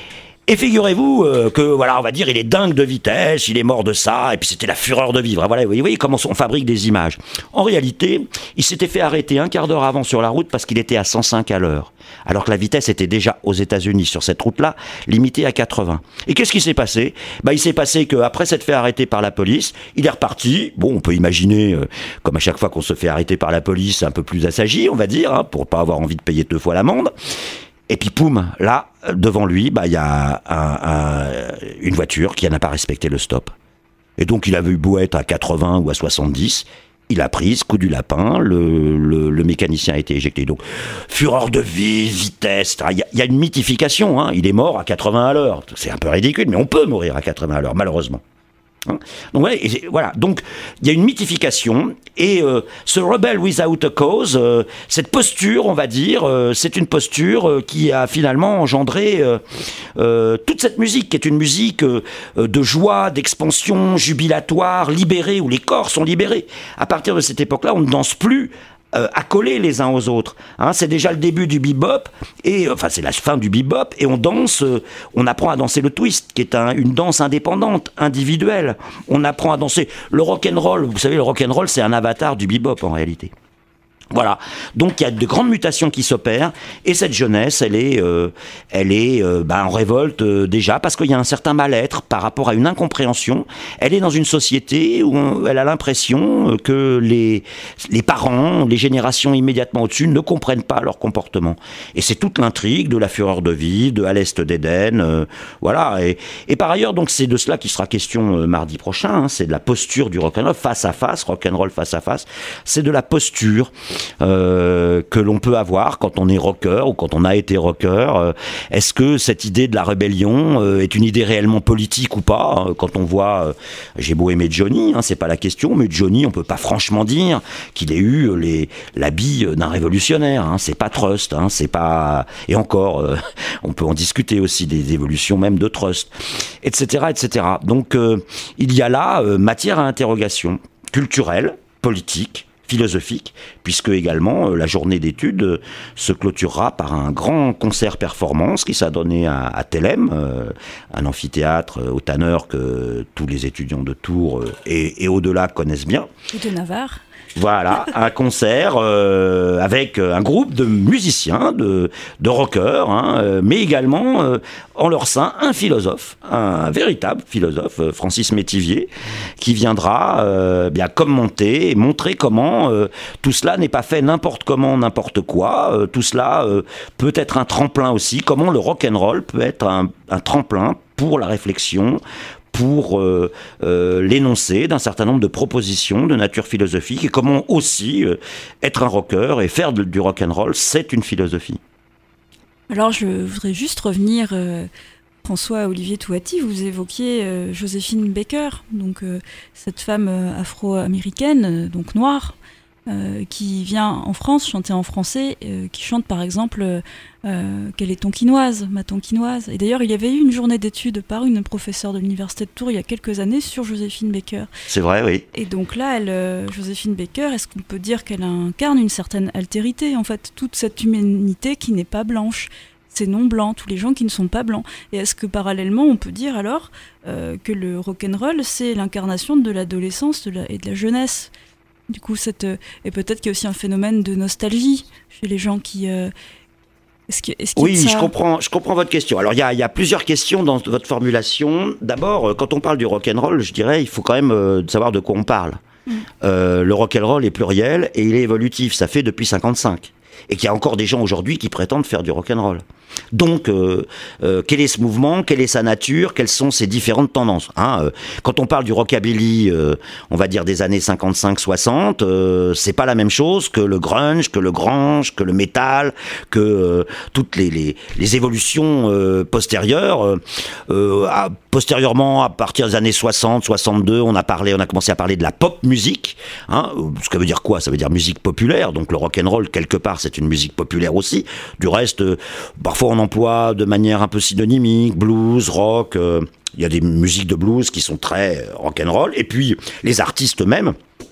Et figurez-vous euh, que, voilà, on va dire, il est dingue de vitesse, il est mort de ça, et puis c'était la fureur de vivre. Voilà, vous voyez comment on fabrique des images. En réalité, il s'était fait arrêter un quart d'heure avant sur la route parce qu'il était à cent cinq à l'heure. Alors que la vitesse était déjà aux États-Unis sur cette route-là, limitée à quatre-vingts. Et qu'est-ce qui s'est passé ? Bah, il s'est passé qu'après s'être fait arrêter par la police, il est reparti. Bon, on peut imaginer, euh, comme à chaque fois qu'on se fait arrêter par la police, un peu plus assagi, on va dire, hein, pour pas avoir envie de payer deux fois l'amende. Et puis, poum, là, devant lui, bah, il y a un, un, une voiture qui n'a pas respecté le stop. Et donc, il avait eu beau être à quatre-vingts ou à soixante-dix, il a pris ce coup du lapin, le, le, le mécanicien a été éjecté. Donc, fureur de vie, vitesse, il y, y a une mythification, hein. Il est mort à quatre-vingts à l'heure. C'est un peu ridicule, mais on peut mourir à quatre-vingts à l'heure, malheureusement. Hein. Donc, ouais, et voilà. Donc, il y a une mythification, et euh, ce rebel without a cause, euh, cette posture, on va dire, euh, c'est une posture euh, qui a finalement engendré euh, euh, toute cette musique, qui est une musique euh, de joie, d'expansion, jubilatoire, libérée, où les corps sont libérés. À partir de cette époque-là, on ne danse plus Euh, accolés les uns aux autres. Hein, c'est déjà le début du bebop, et enfin c'est la fin du bebop, et on danse, euh, on apprend à danser le twist, qui est un, une danse indépendante, individuelle. On apprend à danser le rock'n'roll. Vous savez, le rock'n'roll, c'est un avatar du bebop en réalité. Voilà. Donc il y a de grandes mutations qui s'opèrent, et cette jeunesse, elle est, euh, elle est euh, bah, en révolte euh, déjà parce qu'il y a un certain mal-être par rapport à une incompréhension. Elle est dans une société où on, elle a l'impression que les les parents, les générations immédiatement au-dessus ne comprennent pas leur comportement. Et c'est toute l'intrigue de La Fureur de vivre, de À l'Est d'Éden, euh, voilà. Et, et par ailleurs, donc c'est de cela qu'il sera question euh, mardi prochain. Hein, c'est de la posture du rock'n'roll face à face, rock'n'roll face à face. C'est de la posture euh, que l'on peut avoir quand on est rocker ou quand on a été rocker. Euh, est-ce que cette idée de la rébellion euh, est une idée réellement politique ou pas? Quand on voit, euh, j'ai beau aimer Johnny, hein, c'est pas la question, mais Johnny, on peut pas franchement dire qu'il ait eu les, l'habit d'un révolutionnaire. Hein, c'est pas Trust, hein, c'est pas... Et encore, euh, on peut en discuter aussi des évolutions même de Trust, et cetera, et cetera. Donc, euh, il y a là euh, matière à interrogation culturelle, politique, philosophique, puisque également euh, la journée d'études euh, se clôturera par un grand concert-performance qui s'est donné à, à Thélème, euh, un amphithéâtre euh, au Tanner que tous les étudiants de Tours euh, et, et au-delà connaissent bien. Et de Navarre. Voilà, un concert euh, avec un groupe de musiciens, de, de rockers, hein, euh, mais également euh, en leur sein un philosophe, un véritable philosophe, euh, Francis Métivier, qui viendra euh, bien commenter et montrer comment euh, tout cela n'est pas fait n'importe comment, n'importe quoi. Euh, tout cela euh, peut être un tremplin aussi. Comment le rock'n'roll peut être un, un tremplin pour la réflexion, pour euh, euh, l'énoncé d'un certain nombre de propositions de nature philosophique, et comment aussi euh, être un rocker et faire de, du rock'n'roll, c'est une philosophie. Alors je voudrais juste revenir, euh, François-Olivier Touati, vous évoquiez euh, Joséphine Baker, donc euh, cette femme euh, afro-américaine, euh, donc noire, euh, qui vient en France chanter en français, euh, qui chante par exemple euh, euh, qu'elle est tonkinoise, ma tonkinoise. Et d'ailleurs, il y avait eu une journée d'études par une professeure de l'université de Tours il y a quelques années sur Joséphine Baker. C'est vrai, oui. Et donc là, elle, euh, Joséphine Baker, est-ce qu'on peut dire qu'elle incarne une certaine altérité, en fait, toute cette humanité qui n'est pas blanche, ces non-blancs, tous les gens qui ne sont pas blancs. Et est-ce que parallèlement, on peut dire alors euh, que le rock'n'roll, c'est l'incarnation de l'adolescence de la, et de la jeunesse? Du coup, cette, euh, et peut-être qu'il y a aussi un phénomène de nostalgie chez les gens qui... Euh, est-ce que, est-ce qu'il oui, ça... je comprends, je comprends votre question. Alors, il y a, il y a plusieurs questions dans votre formulation. D'abord, quand on parle du rock'n'roll, je dirais, il faut quand même euh, savoir de quoi on parle. Mm. Euh, le rock'n'roll est pluriel et il est évolutif. Ça fait depuis cinquante-cinq. Et qu'il y a encore des gens aujourd'hui qui prétendent faire du rock'n'roll. Donc, euh, euh, quel est ce mouvement? Quelle est sa nature? Quelles sont ses différentes tendances, hein, euh, quand on parle du rockabilly, euh, on va dire des années cinquante-cinq soixante, euh, c'est pas la même chose que le grunge, que le grunge, que le métal, que euh, toutes les, les, les évolutions euh, postérieures. Euh, euh, à, postérieurement, à partir des années soixante, soixante-deux, on a parlé, on a commencé à parler de la pop musique. Hein, ce que veut dire quoi? Ça veut dire musique populaire. Donc le rock'n'roll, quelque part, c'est une musique populaire aussi. Du reste, euh, parfois on emploie de manière un peu synonymique, blues, rock, euh, il y a des musiques de blues qui sont très rock'n'roll, et puis les artistes eux-mêmes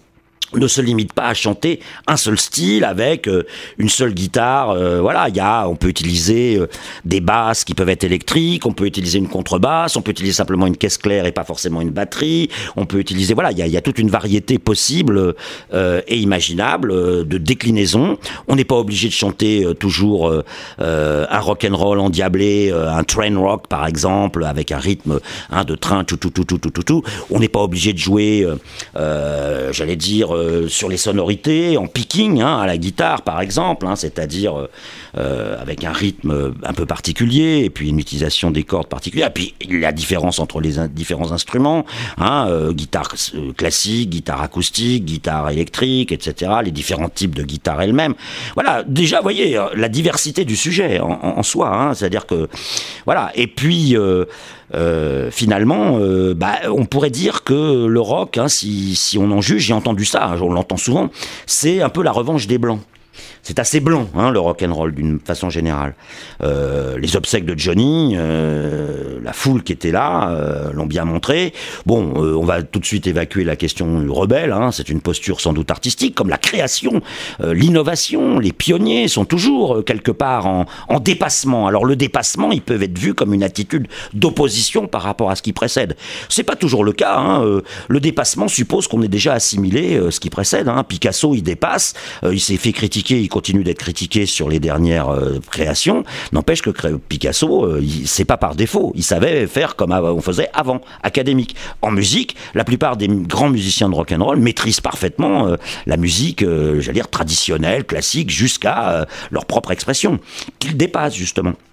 ne se limite pas à chanter un seul style avec euh, une seule guitare. Euh, voilà, il y a, on peut utiliser euh, des basses qui peuvent être électriques, on peut utiliser une contrebasse, on peut utiliser simplement une caisse claire et pas forcément une batterie. On peut utiliser, voilà, il y a, il y a toute une variété possible euh, et imaginable euh, de déclinaisons. On n'est pas obligé de chanter euh, toujours euh, euh, un rock'n'roll endiablé, euh, un train rock par exemple, avec un rythme hein, de train, tout, tout, tout, tout, tout, tout, tout. On n'est pas obligé de jouer, euh, euh, j'allais dire. Euh, sur les sonorités, en picking, hein, à la guitare par exemple, hein, c'est-à-dire euh, avec un rythme un peu particulier, et puis une utilisation des cordes particulières, et puis la différence entre les in- différents instruments, hein, euh, guitare euh, classique, guitare acoustique, guitare électrique, et cetera, les différents types de guitares elles-mêmes. Voilà, déjà, vous voyez, la diversité du sujet en, en, en soi, hein, c'est-à-dire que, voilà, et puis... Euh, Euh, finalement, euh, bah, on pourrait dire que le rock, hein, si, si on en juge, j'ai entendu ça, on l'entend souvent, c'est un peu la revanche des Blancs. C'est assez blanc, hein, le rock'n'roll, d'une façon générale. Euh, les obsèques de Johnny, euh, la foule qui était là, euh, l'ont bien montré. Bon, euh, on va tout de suite évacuer la question rebelle, hein, c'est une posture sans doute artistique, comme la création, euh, l'innovation, les pionniers sont toujours, euh, quelque part, en, en dépassement. Alors le dépassement, ils peuvent être vus comme une attitude d'opposition par rapport à ce qui précède. C'est pas toujours le cas, hein, euh, le dépassement suppose qu'on ait déjà assimilé euh, ce qui précède, hein. Picasso, il dépasse, euh, il s'est fait critiquer, il continue d'être critiqué sur les dernières euh, créations, n'empêche que Picasso, euh, il, c'est pas par défaut, il savait faire comme on faisait avant, académique. En musique, la plupart des grands musiciens de rock'n'roll maîtrisent parfaitement euh, la musique, euh, j'allais dire traditionnelle, classique, jusqu'à euh, leur propre expression, qu'ils dépassent justement.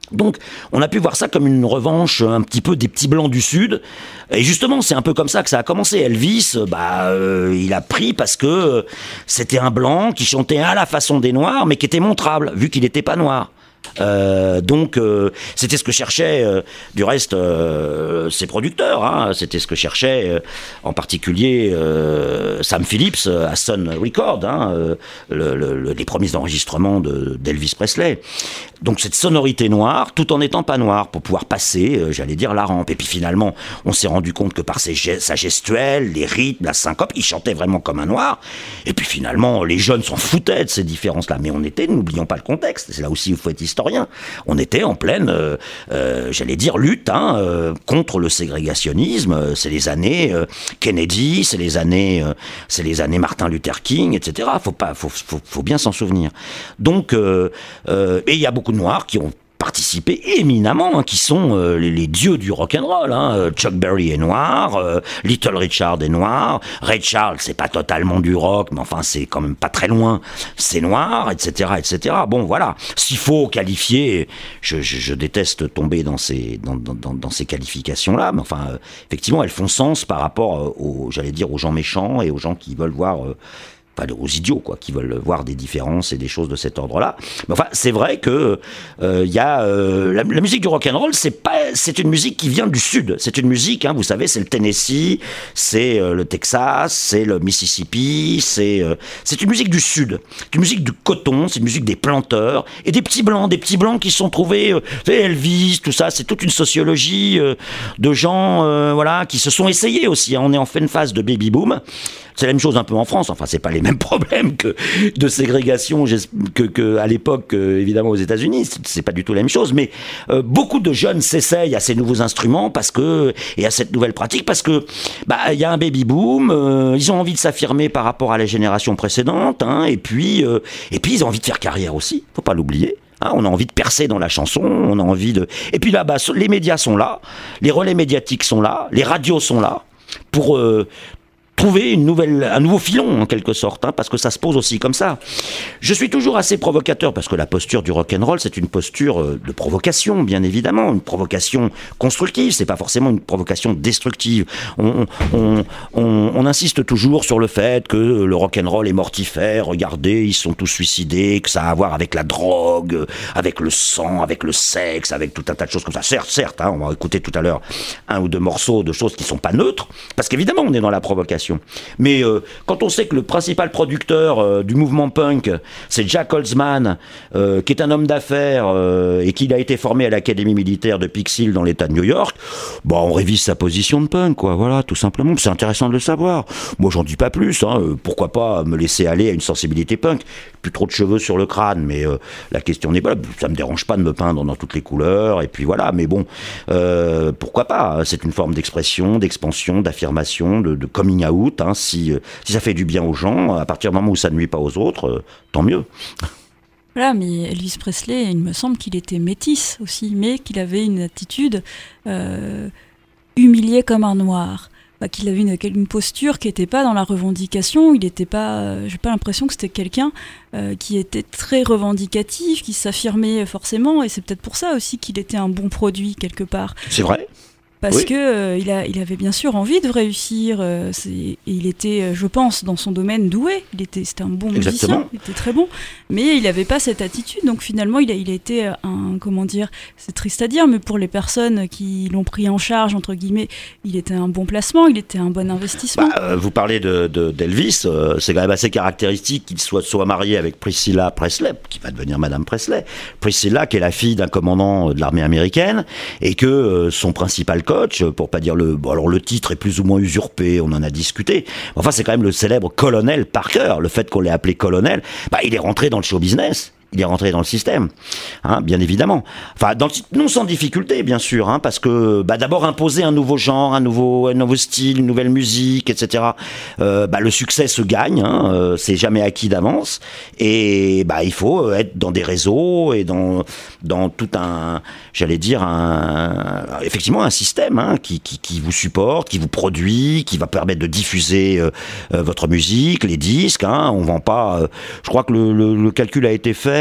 Donc, on a pu voir ça comme une revanche un petit peu des petits blancs du Sud. Et justement, c'est un peu comme ça que ça a commencé. Elvis, bah, euh, il a pris parce que c'était un blanc qui chantait à la façon des Noirs, mais qui était montrable, vu qu'il n'était pas noir. Euh, donc euh, c'était ce que cherchaient euh, du reste euh, ses producteurs, hein. C'était ce que cherchait euh, en particulier euh, Sam Phillips à Sun Records, hein, euh, le, le, les premiers enregistrements de, d'Elvis Presley. Donc cette sonorité noire tout en n'étant pas noire pour pouvoir passer, euh, j'allais dire, la rampe. Et puis finalement on s'est rendu compte que par ses ge- sa gestuelle, les rythmes, la syncope, il chantait vraiment comme un noir. Et puis finalement les jeunes s'en foutaient de ces différences-là, mais on était, n'oublions pas le contexte, c'est là aussi où il faut être historien. On était en pleine, euh, euh, j'allais dire, lutte hein, euh, contre le ségrégationnisme. C'est les années euh, Kennedy, c'est les années, euh, c'est les années Martin Luther King, et cetera. Faut pas, faut, faut, faut bien s'en souvenir. Donc, euh, euh, et il y a beaucoup de Noirs qui ont participé éminemment, hein, qui sont euh, les, les dieux du rock'n'roll. Hein. Chuck Berry est noir, euh, Little Richard est noir, Ray Charles, c'est pas totalement du rock, mais enfin c'est quand même pas très loin, c'est noir, et cetera, et cetera. Bon, voilà. S'il faut qualifier, je, je, je déteste tomber dans ces, dans, dans, dans ces qualifications-là, mais enfin, euh, effectivement, elles font sens par rapport euh, aux, j'allais dire, aux gens méchants et aux gens qui veulent voir... Euh, Enfin, aux idiots, quoi, qui veulent voir des différences et des choses de cet ordre-là. Mais enfin, c'est vrai que il euh, y a euh, la, la musique du rock'n'roll, c'est pas, c'est une musique qui vient du Sud. C'est une musique, hein, vous savez, c'est le Tennessee, c'est euh, le Texas, c'est le Mississippi, c'est euh, c'est une musique du Sud, c'est une musique du coton, c'est une musique des planteurs et des petits blancs, des petits blancs qui sont trouvés, euh, Elvis, tout ça, c'est toute une sociologie euh, de gens, euh, voilà, qui se sont essayés aussi. Hein. On est en pleine phase de baby boom. C'est la même chose un peu en France. Enfin, c'est pas les mêmes problèmes que de ségrégation que, que à l'époque, euh, évidemment, aux États-Unis. C'est, c'est pas du tout la même chose. Mais euh, beaucoup de jeunes s'essayent à ces nouveaux instruments parce que et à cette nouvelle pratique parce que bah il y a un baby boom. Euh, ils ont envie de s'affirmer par rapport à la génération précédente. Hein, et puis euh, et puis ils ont envie de faire carrière aussi. Faut pas l'oublier. Hein, on a envie de percer dans la chanson, on a envie de. Et puis là-bas, les médias sont là, les relais médiatiques sont là, les radios sont là pour euh, trouver une nouvelle, un nouveau filon en quelque sorte, hein, parce que ça se pose aussi comme ça. Je suis toujours assez provocateur parce que la posture du rock'n'roll, c'est une posture euh, de provocation, bien évidemment, une provocation constructive. C'est pas forcément une provocation destructive. On, on, on, on insiste toujours sur le fait que le rock'n'roll est mortifère. Regardez, ils sont tous suicidés, que ça a à voir avec la drogue, avec le sang, avec le sexe, avec tout un tas de choses comme ça. Certes, certes, hein, on va écouter tout à l'heure un ou deux morceaux de choses qui sont pas neutres, parce qu'évidemment, on est dans la provocation. Mais euh, quand on sait que le principal producteur euh, du mouvement punk, c'est Jack Holzman, euh, qui est un homme d'affaires euh, et qu'il a été formé à l'académie militaire de Peekskill dans l'État de New York, bah on révise sa position de punk, quoi. Voilà, tout simplement. C'est intéressant de le savoir. Moi, j'en dis pas plus. Hein. Pourquoi pas me laisser aller à une sensibilité punk. Plus trop de cheveux sur le crâne, mais euh, la question n'est pas là. Ça me dérange pas de me peindre dans toutes les couleurs. Et puis voilà. Mais bon, euh, pourquoi pas. C'est une forme d'expression, d'expansion, d'affirmation, de, de coming out. Hein, si, si ça fait du bien aux gens, à partir du moment où ça ne nuit pas aux autres, euh, tant mieux. Voilà, mais Elvis Presley, il me semble qu'il était métis aussi, mais qu'il avait une attitude euh, humiliée comme un noir. Bah, qu'il avait une, une posture qui n'était pas dans la revendication. Il n'était pas, euh, j'ai pas l'impression que c'était quelqu'un euh, qui était très revendicatif, qui s'affirmait forcément, et c'est peut-être pour ça aussi qu'il était un bon produit quelque part. C'est vrai. Parce oui. que euh, il, a, il avait bien sûr envie de réussir. Euh, c'est, et il était, je pense, dans son domaine doué. Il était, c'était un bon Exactement. musicien. Il était très bon. Mais il n'avait pas cette attitude. Donc finalement, il a, il a été un, comment dire, c'est triste à dire, mais pour les personnes qui l'ont pris en charge entre guillemets, il était un bon placement. Il était un bon investissement. Bah, euh, vous parlez de, de, d'Elvis. Euh, c'est quand même assez caractéristique qu'il soit, soit marié avec Priscilla Presley, qui va devenir Madame Presley. Priscilla, qui est la fille d'un commandant de l'armée américaine, et que euh, son principal coach, pour pas dire le... Bon, alors le titre est plus ou moins usurpé, on en a discuté. Enfin, c'est quand même le célèbre colonel Parker. Le fait qu'on l'ait appelé colonel, bah, il est rentré dans le show business. Il est rentré dans le système, hein, bien évidemment. Enfin, dans le, non sans difficulté, bien sûr, hein, parce que bah, d'abord imposer un nouveau genre, un nouveau, un nouveau style, une nouvelle musique, et cetera. Euh, bah, le succès se gagne, hein, euh, c'est jamais acquis d'avance, et bah il faut être dans des réseaux et dans dans tout un, j'allais dire un, effectivement un système hein, qui, qui qui vous supporte, qui vous produit, qui va permettre de diffuser euh, euh, votre musique, les disques. Hein, on vend pas. Euh, je crois que le, le, le calcul a été fait.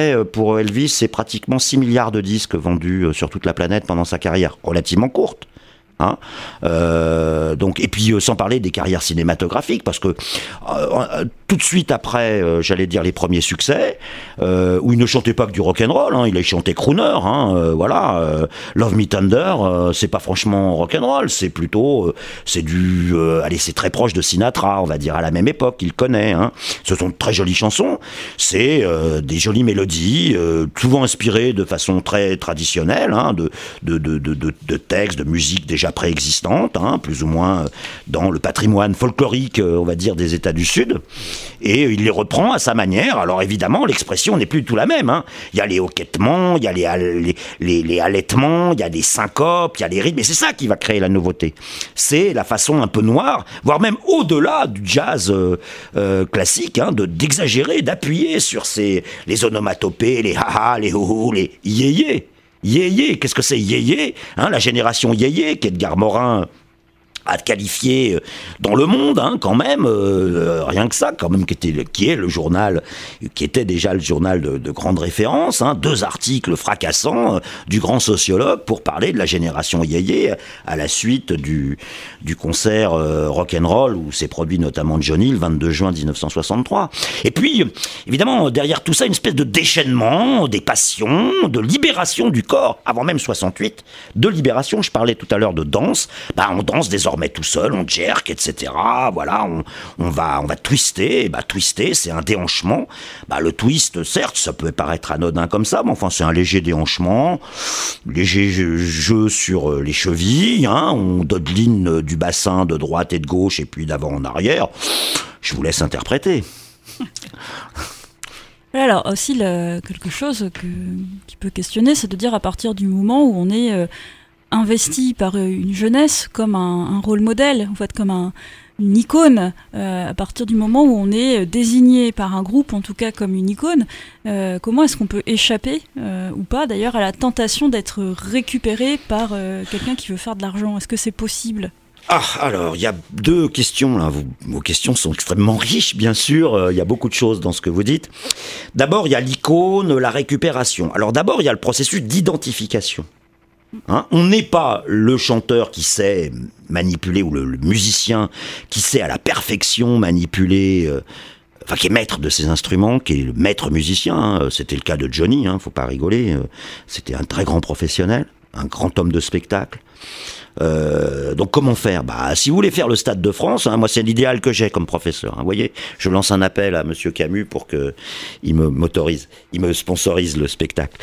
près, pour Elvis, c'est pratiquement six milliards de disques vendus sur toute la planète pendant sa carrière, relativement courte. Hein euh, donc, et puis, sans parler des carrières cinématographiques, parce que euh, tout de suite après, euh, j'allais dire les premiers succès, euh, où il ne chantait pas que du rock'n'roll, hein, il a chanté crooner, hein, euh, voilà. Euh, Love Me Tender, euh, c'est pas franchement rock'n'roll, c'est plutôt, euh, c'est du, euh, allez, c'est très proche de Sinatra, on va dire à la même époque, qu'il connaît. Hein. Ce sont de très jolies chansons, c'est euh, des jolies mélodies, euh, souvent inspirées de façon très traditionnelle, hein, de, de, de, de, de, de textes, de musique déjà préexistantes, hein, plus ou moins dans le patrimoine folklorique, on va dire, des États du Sud. Et il les reprend à sa manière. Alors évidemment, l'expression n'est plus du tout la même. Hein. Il y a les hoquettements, il y a les, les, les, les halètements, il y a des syncopes, il y a les rythmes. Et c'est ça qui va créer la nouveauté. C'est la façon un peu noire, voire même au-delà du jazz euh, euh, classique, hein, de, d'exagérer, d'appuyer sur ces, les onomatopées, les ha-ha, les ho-ho, les yé-yé. Yé-yé, qu'est-ce que c'est yé-yé, hein, la génération yé-yé qu'Edgar Morin à qualifier dans Le Monde, hein, quand même, euh, rien que ça, quand même, qui, était, qui est le journal, qui était déjà le journal de, de grande référence, hein, deux articles fracassants euh, du grand sociologue pour parler de la génération yéyé à la suite du, du concert euh, rock'n'roll où s'est produit notamment Johnny le vingt-deux juin dix-neuf cent soixante-trois. Et puis, évidemment, derrière tout ça, une espèce de déchaînement, des passions, de libération du corps, avant même soixante-huit, de libération. Je parlais tout à l'heure de danse, bah, on danse désormais tout seul, on jerk, et cetera. Voilà, on, on va, on va twister. Et bah, twister, c'est un déhanchement. Bah, le twist, certes, ça peut paraître anodin comme ça, mais enfin, c'est un léger déhanchement, léger jeu sur les chevilles. Hein, on dodeline du bassin de droite et de gauche, et puis d'avant en arrière. Je vous laisse interpréter. Alors aussi, le, quelque chose que, qui peut questionner, c'est de dire à partir du moment où on est euh, investi par une jeunesse comme un, un rôle modèle, en fait comme un, une icône, euh, à partir du moment où on est désigné par un groupe, en tout cas comme une icône, euh, comment est-ce qu'on peut échapper, euh, ou pas d'ailleurs, à la tentation d'être récupéré par euh, quelqu'un qui veut faire de l'argent? Est-ce que c'est possible? Ah, alors, il y a deux questions, là. Vos, vos questions sont extrêmement riches, bien sûr. Il euh, y a beaucoup de choses dans ce que vous dites. D'abord, il y a l'icône, la récupération. Alors d'abord, il y a le processus d'identification. Hein, on n'est pas le chanteur qui sait manipuler, ou le, le musicien qui sait à la perfection manipuler, euh, enfin qui est maître de ses instruments, qui est le maître musicien. Hein. C'était le cas de Johnny, hein, faut pas rigoler. C'était un très grand professionnel, un grand homme de spectacle. Euh, donc comment faire? Bah, si vous voulez faire le Stade de France, hein, moi c'est l'idéal que j'ai comme professeur. Hein, vous voyez, je lance un appel à Monsieur Camus pour que il me m'autorise, il me sponsorise le spectacle.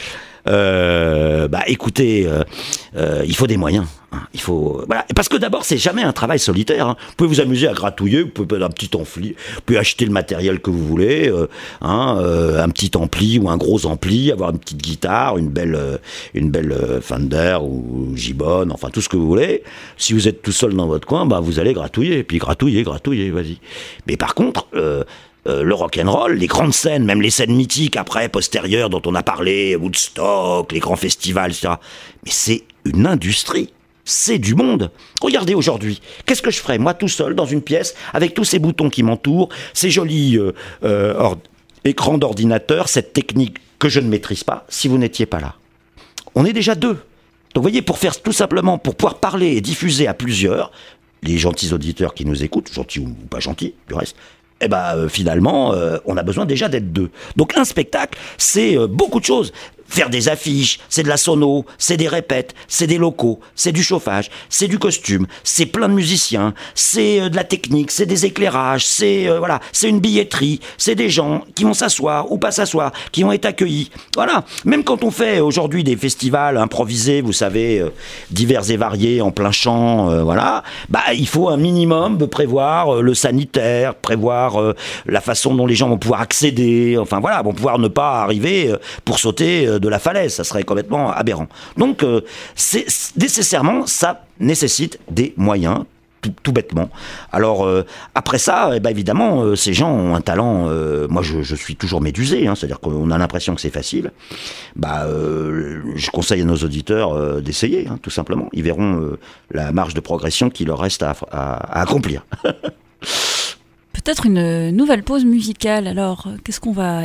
Euh, bah écoutez, euh, euh, il faut des moyens. Hein, il faut, voilà. Parce que d'abord, c'est jamais un travail solitaire. Hein. Vous pouvez vous amuser à gratouiller, vous pouvez un petit ampli, vous pouvez acheter le matériel que vous voulez, euh, hein, euh, un petit ampli ou un gros ampli, avoir une petite guitare, une belle, euh, une belle euh, Fender ou Gibbon, enfin tout ce que vous voulez. Si vous êtes tout seul dans votre coin, bah vous allez gratouiller, puis gratouiller, gratouiller, vas-y. Mais par contre, euh, Euh, le rock'n'roll, les grandes scènes, même les scènes mythiques après, postérieures, dont on a parlé, Woodstock, les grands festivals, et cetera. Mais c'est une industrie. C'est du monde. Regardez aujourd'hui, qu'est-ce que je ferais, moi tout seul, dans une pièce, avec tous ces boutons qui m'entourent, ces jolis euh, euh, or- écrans d'ordinateur, cette technique que je ne maîtrise pas, si vous n'étiez pas là. On est déjà deux. Donc vous voyez, pour faire tout simplement, pour pouvoir parler et diffuser à plusieurs, les gentils auditeurs qui nous écoutent, gentils ou pas gentils, du reste, eh ben euh, finalement, euh, on a besoin déjà d'être deux. Donc un spectacle, c'est euh, beaucoup de choses. Faire des affiches, c'est de la sono, c'est des répètes, c'est des locaux, c'est du chauffage, c'est du costume, c'est plein de musiciens, c'est euh, de la technique, c'est des éclairages, c'est euh, voilà, c'est une billetterie, c'est des gens qui vont s'asseoir ou pas s'asseoir, qui vont être accueillis. Voilà. Même quand on fait aujourd'hui des festivals improvisés, vous savez, euh, divers et variés, en plein champ, euh, voilà, bah il faut un minimum prévoir euh, le sanitaire, prévoir euh, la façon dont les gens vont pouvoir accéder, enfin voilà, vont pouvoir ne pas arriver euh, pour sauter euh, de la falaise, ça serait complètement aberrant. Donc, euh, c'est, nécessairement, ça nécessite des moyens, tout, tout bêtement. Alors, euh, après ça, eh ben, évidemment, euh, ces gens ont un talent, euh, moi je, je suis toujours médusé, hein, c'est-à-dire qu'on a l'impression que c'est facile. Bah, euh, je conseille à nos auditeurs euh, d'essayer, hein, tout simplement. Ils verront euh, la marge de progression qu'il leur reste à, à, à accomplir. Peut-être une nouvelle pause musicale, alors, qu'est-ce qu'on va écouter ?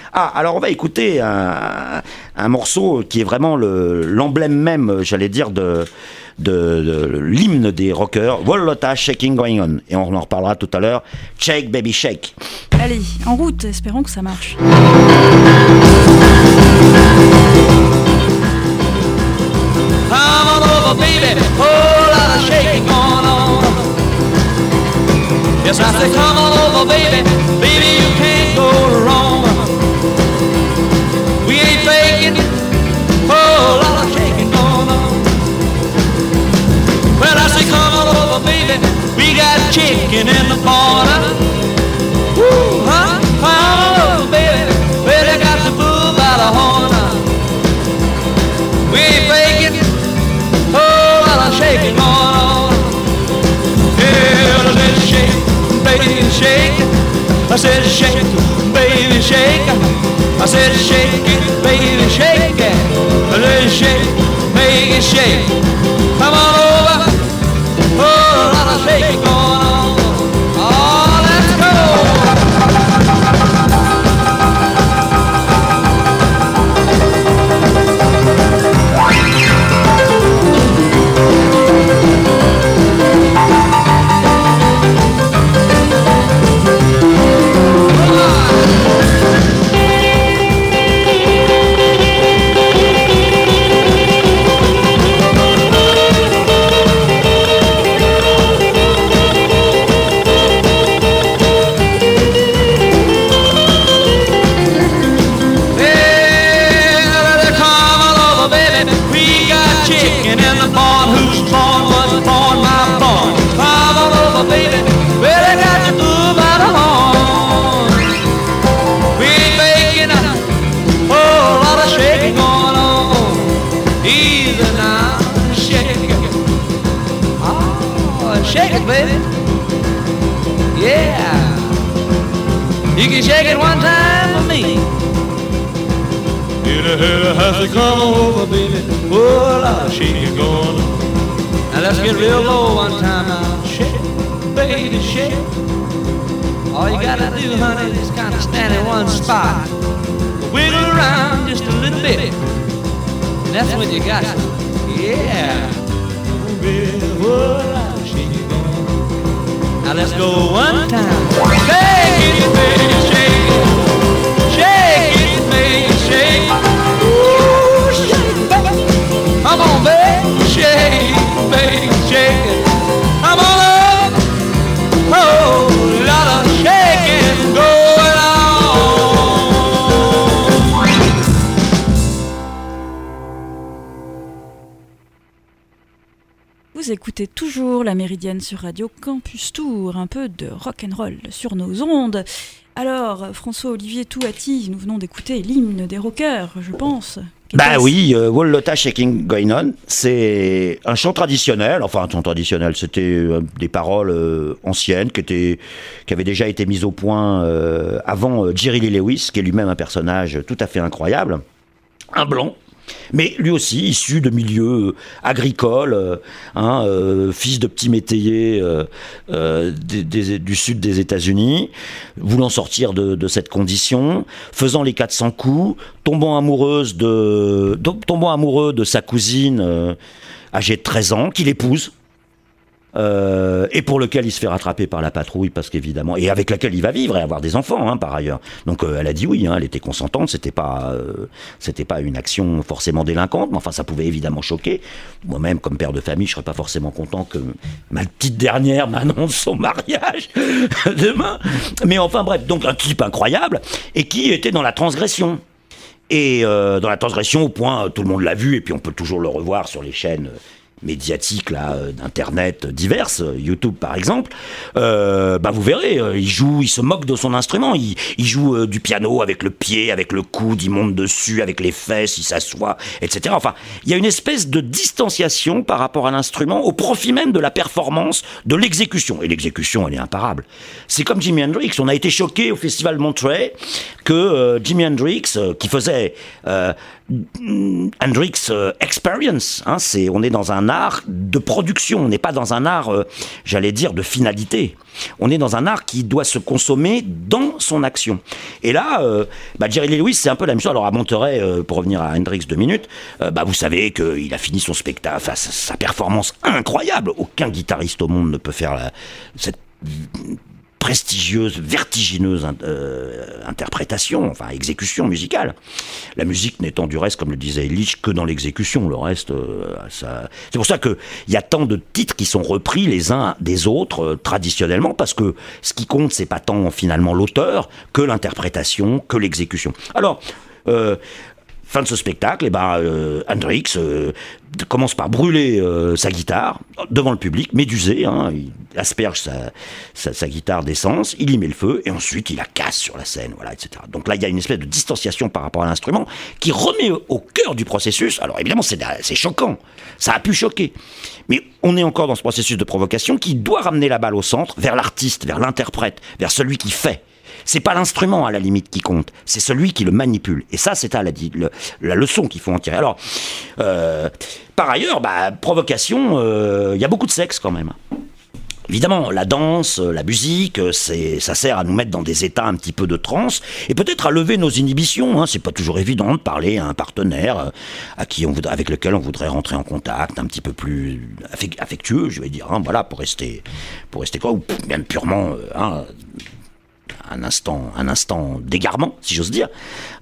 Ah, alors on va écouter un, un morceau qui est vraiment le, l'emblème même, j'allais dire, de, de, de l'hymne des rockers, Whole Lotta Shaking Going On. Et on en reparlera tout à l'heure. Shake, baby, shake. Allez, en route, espérons que ça marche. Come on over, baby, whole lot of shaking going on. Yes, I say come on over, baby, baby, you can't go wrong. We ain't faking, whole lot of shaking going on. Well, I say come on over, baby, we got chicken in the corner. Woo, huh? Come on over, baby, well, they got the bull by the horn. We ain't faking, whole lot of shaking going on. Yeah, I said shake, baby, shake. I said shake, baby, shake. I said shake it, baby, shake it. I said shake, baby, shake. Come on over, whole lot of shaking going on. Oh, let's go. Shake it, baby. Yeah. You can shake it one time for me. In a hell has to come over, baby. Oh, Lord, shake it going on. Now let's get real low one time now. Shake, baby, shake. All you gotta do, honey, is kind of stand in one spot. Wiggle around just a little bit. And that's when you got it. Yeah. Oh, baby, oh, Lord, shake it. Now let's go one time. Shake it, baby, shake it. Shake it, baby, shake it. Ooh, shake it, baby. Come on, baby, shake it, baby, shake it. Come on up. Oh, lot of shaking going on. Vous écoutez toujours la Méridienne sur Radio Campus Tour, un peu de rock'n'roll sur nos ondes. Alors, François-Olivier Touati, nous venons d'écouter l'hymne des rockers, je pense. Bah oui, euh, Whole Lotta Shaking Going On, c'est un chant traditionnel, enfin un chant traditionnel, c'était euh, des paroles euh, anciennes qui, étaient, qui avaient déjà été mises au point euh, avant euh, Jerry Lee Lewis, qui est lui-même un personnage tout à fait incroyable, un blanc. Mais lui aussi issu de milieux agricoles, euh, hein, euh, fils de petits métayers euh, euh, des, des, du sud des États-Unis, voulant sortir de, de cette condition, faisant les quatre cents coups, tombant amoureuse de, tombant amoureux de sa cousine euh, âgée de treize ans, qu'il épouse. Euh, et pour lequel il se fait rattraper par la patrouille parce qu'évidemment, et avec laquelle il va vivre et avoir des enfants hein, par ailleurs. Donc euh, elle a dit oui, hein, elle était consentante, c'était pas, euh, c'était pas une action forcément délinquante, mais enfin ça pouvait évidemment choquer. Moi-même comme père de famille, je serais pas forcément content que ma petite dernière m'annonce son mariage demain. Mais enfin bref, donc un type incroyable et qui était dans la transgression. Et euh, dans la transgression au point, tout le monde l'a vu et puis on peut toujours le revoir sur les chaînes médiatiques là, d'internet diverses, YouTube par exemple, euh, bah vous verrez, il joue, il se moque de son instrument, il, il joue euh, du piano avec le pied, avec le coude, il monte dessus, avec les fesses, il s'assoit, et cetera. Enfin, il y a une espèce de distanciation par rapport à l'instrument au profit même de la performance, de l'exécution. Et l'exécution, elle est imparable. C'est comme Jimi Hendrix, on a été choqué au Festival Monterey que euh, Jimi Hendrix, euh, qui faisait euh, Hendrix euh, Experience, hein, c'est, on est dans un art de production, on n'est pas dans un art, euh, j'allais dire, de finalité. On est dans un art qui doit se consommer dans son action. Et là, euh, bah, Jerry Lee Lewis, c'est un peu la même chose. Alors à Monterey, euh, pour revenir à Hendrix deux minutes, euh, bah, vous savez qu'il a fini son spectacle, enfin, sa, sa performance incroyable. Aucun guitariste au monde ne peut faire la, cette prestigieuse, vertigineuse euh, interprétation, enfin exécution musicale. La musique n'étant du reste, comme le disait Illich, que dans l'exécution. Le reste, euh, ça... c'est pour ça qu'il y a tant de titres qui sont repris les uns des autres euh, traditionnellement, parce que ce qui compte, c'est pas tant finalement l'auteur que l'interprétation, que l'exécution. Alors, euh, fin de ce spectacle, et ben, euh, Hendrix euh, commence par brûler euh, sa guitare devant le public, médusé, hein, il asperge sa, sa, sa guitare d'essence, il y met le feu, et ensuite il la casse sur la scène, voilà, et cetera. Donc là, il y a une espèce de distanciation par rapport à l'instrument qui remet au cœur du processus. Alors évidemment, c'est, c'est choquant, ça a pu choquer, mais on est encore dans ce processus de provocation qui doit ramener la balle au centre, vers l'artiste, vers l'interprète, vers celui qui fait. C'est pas l'instrument à la limite qui compte, c'est celui qui le manipule. Et ça, c'est à la, le, la leçon qu'il faut en tirer. Alors, euh, par ailleurs, bah, provocation, il euh, y a beaucoup de sexe quand même. Évidemment, la danse, la musique, c'est, ça sert à nous mettre dans des états un petit peu de transe et peut-être à lever nos inhibitions. Hein. C'est pas toujours évident de parler à un partenaire à qui on voudrait, avec lequel on voudrait rentrer en contact un petit peu plus affectueux, je vais dire. Hein, voilà, pour rester, pour rester quoi, ou même purement. Hein, un instant, un instant d'égarement, si j'ose dire.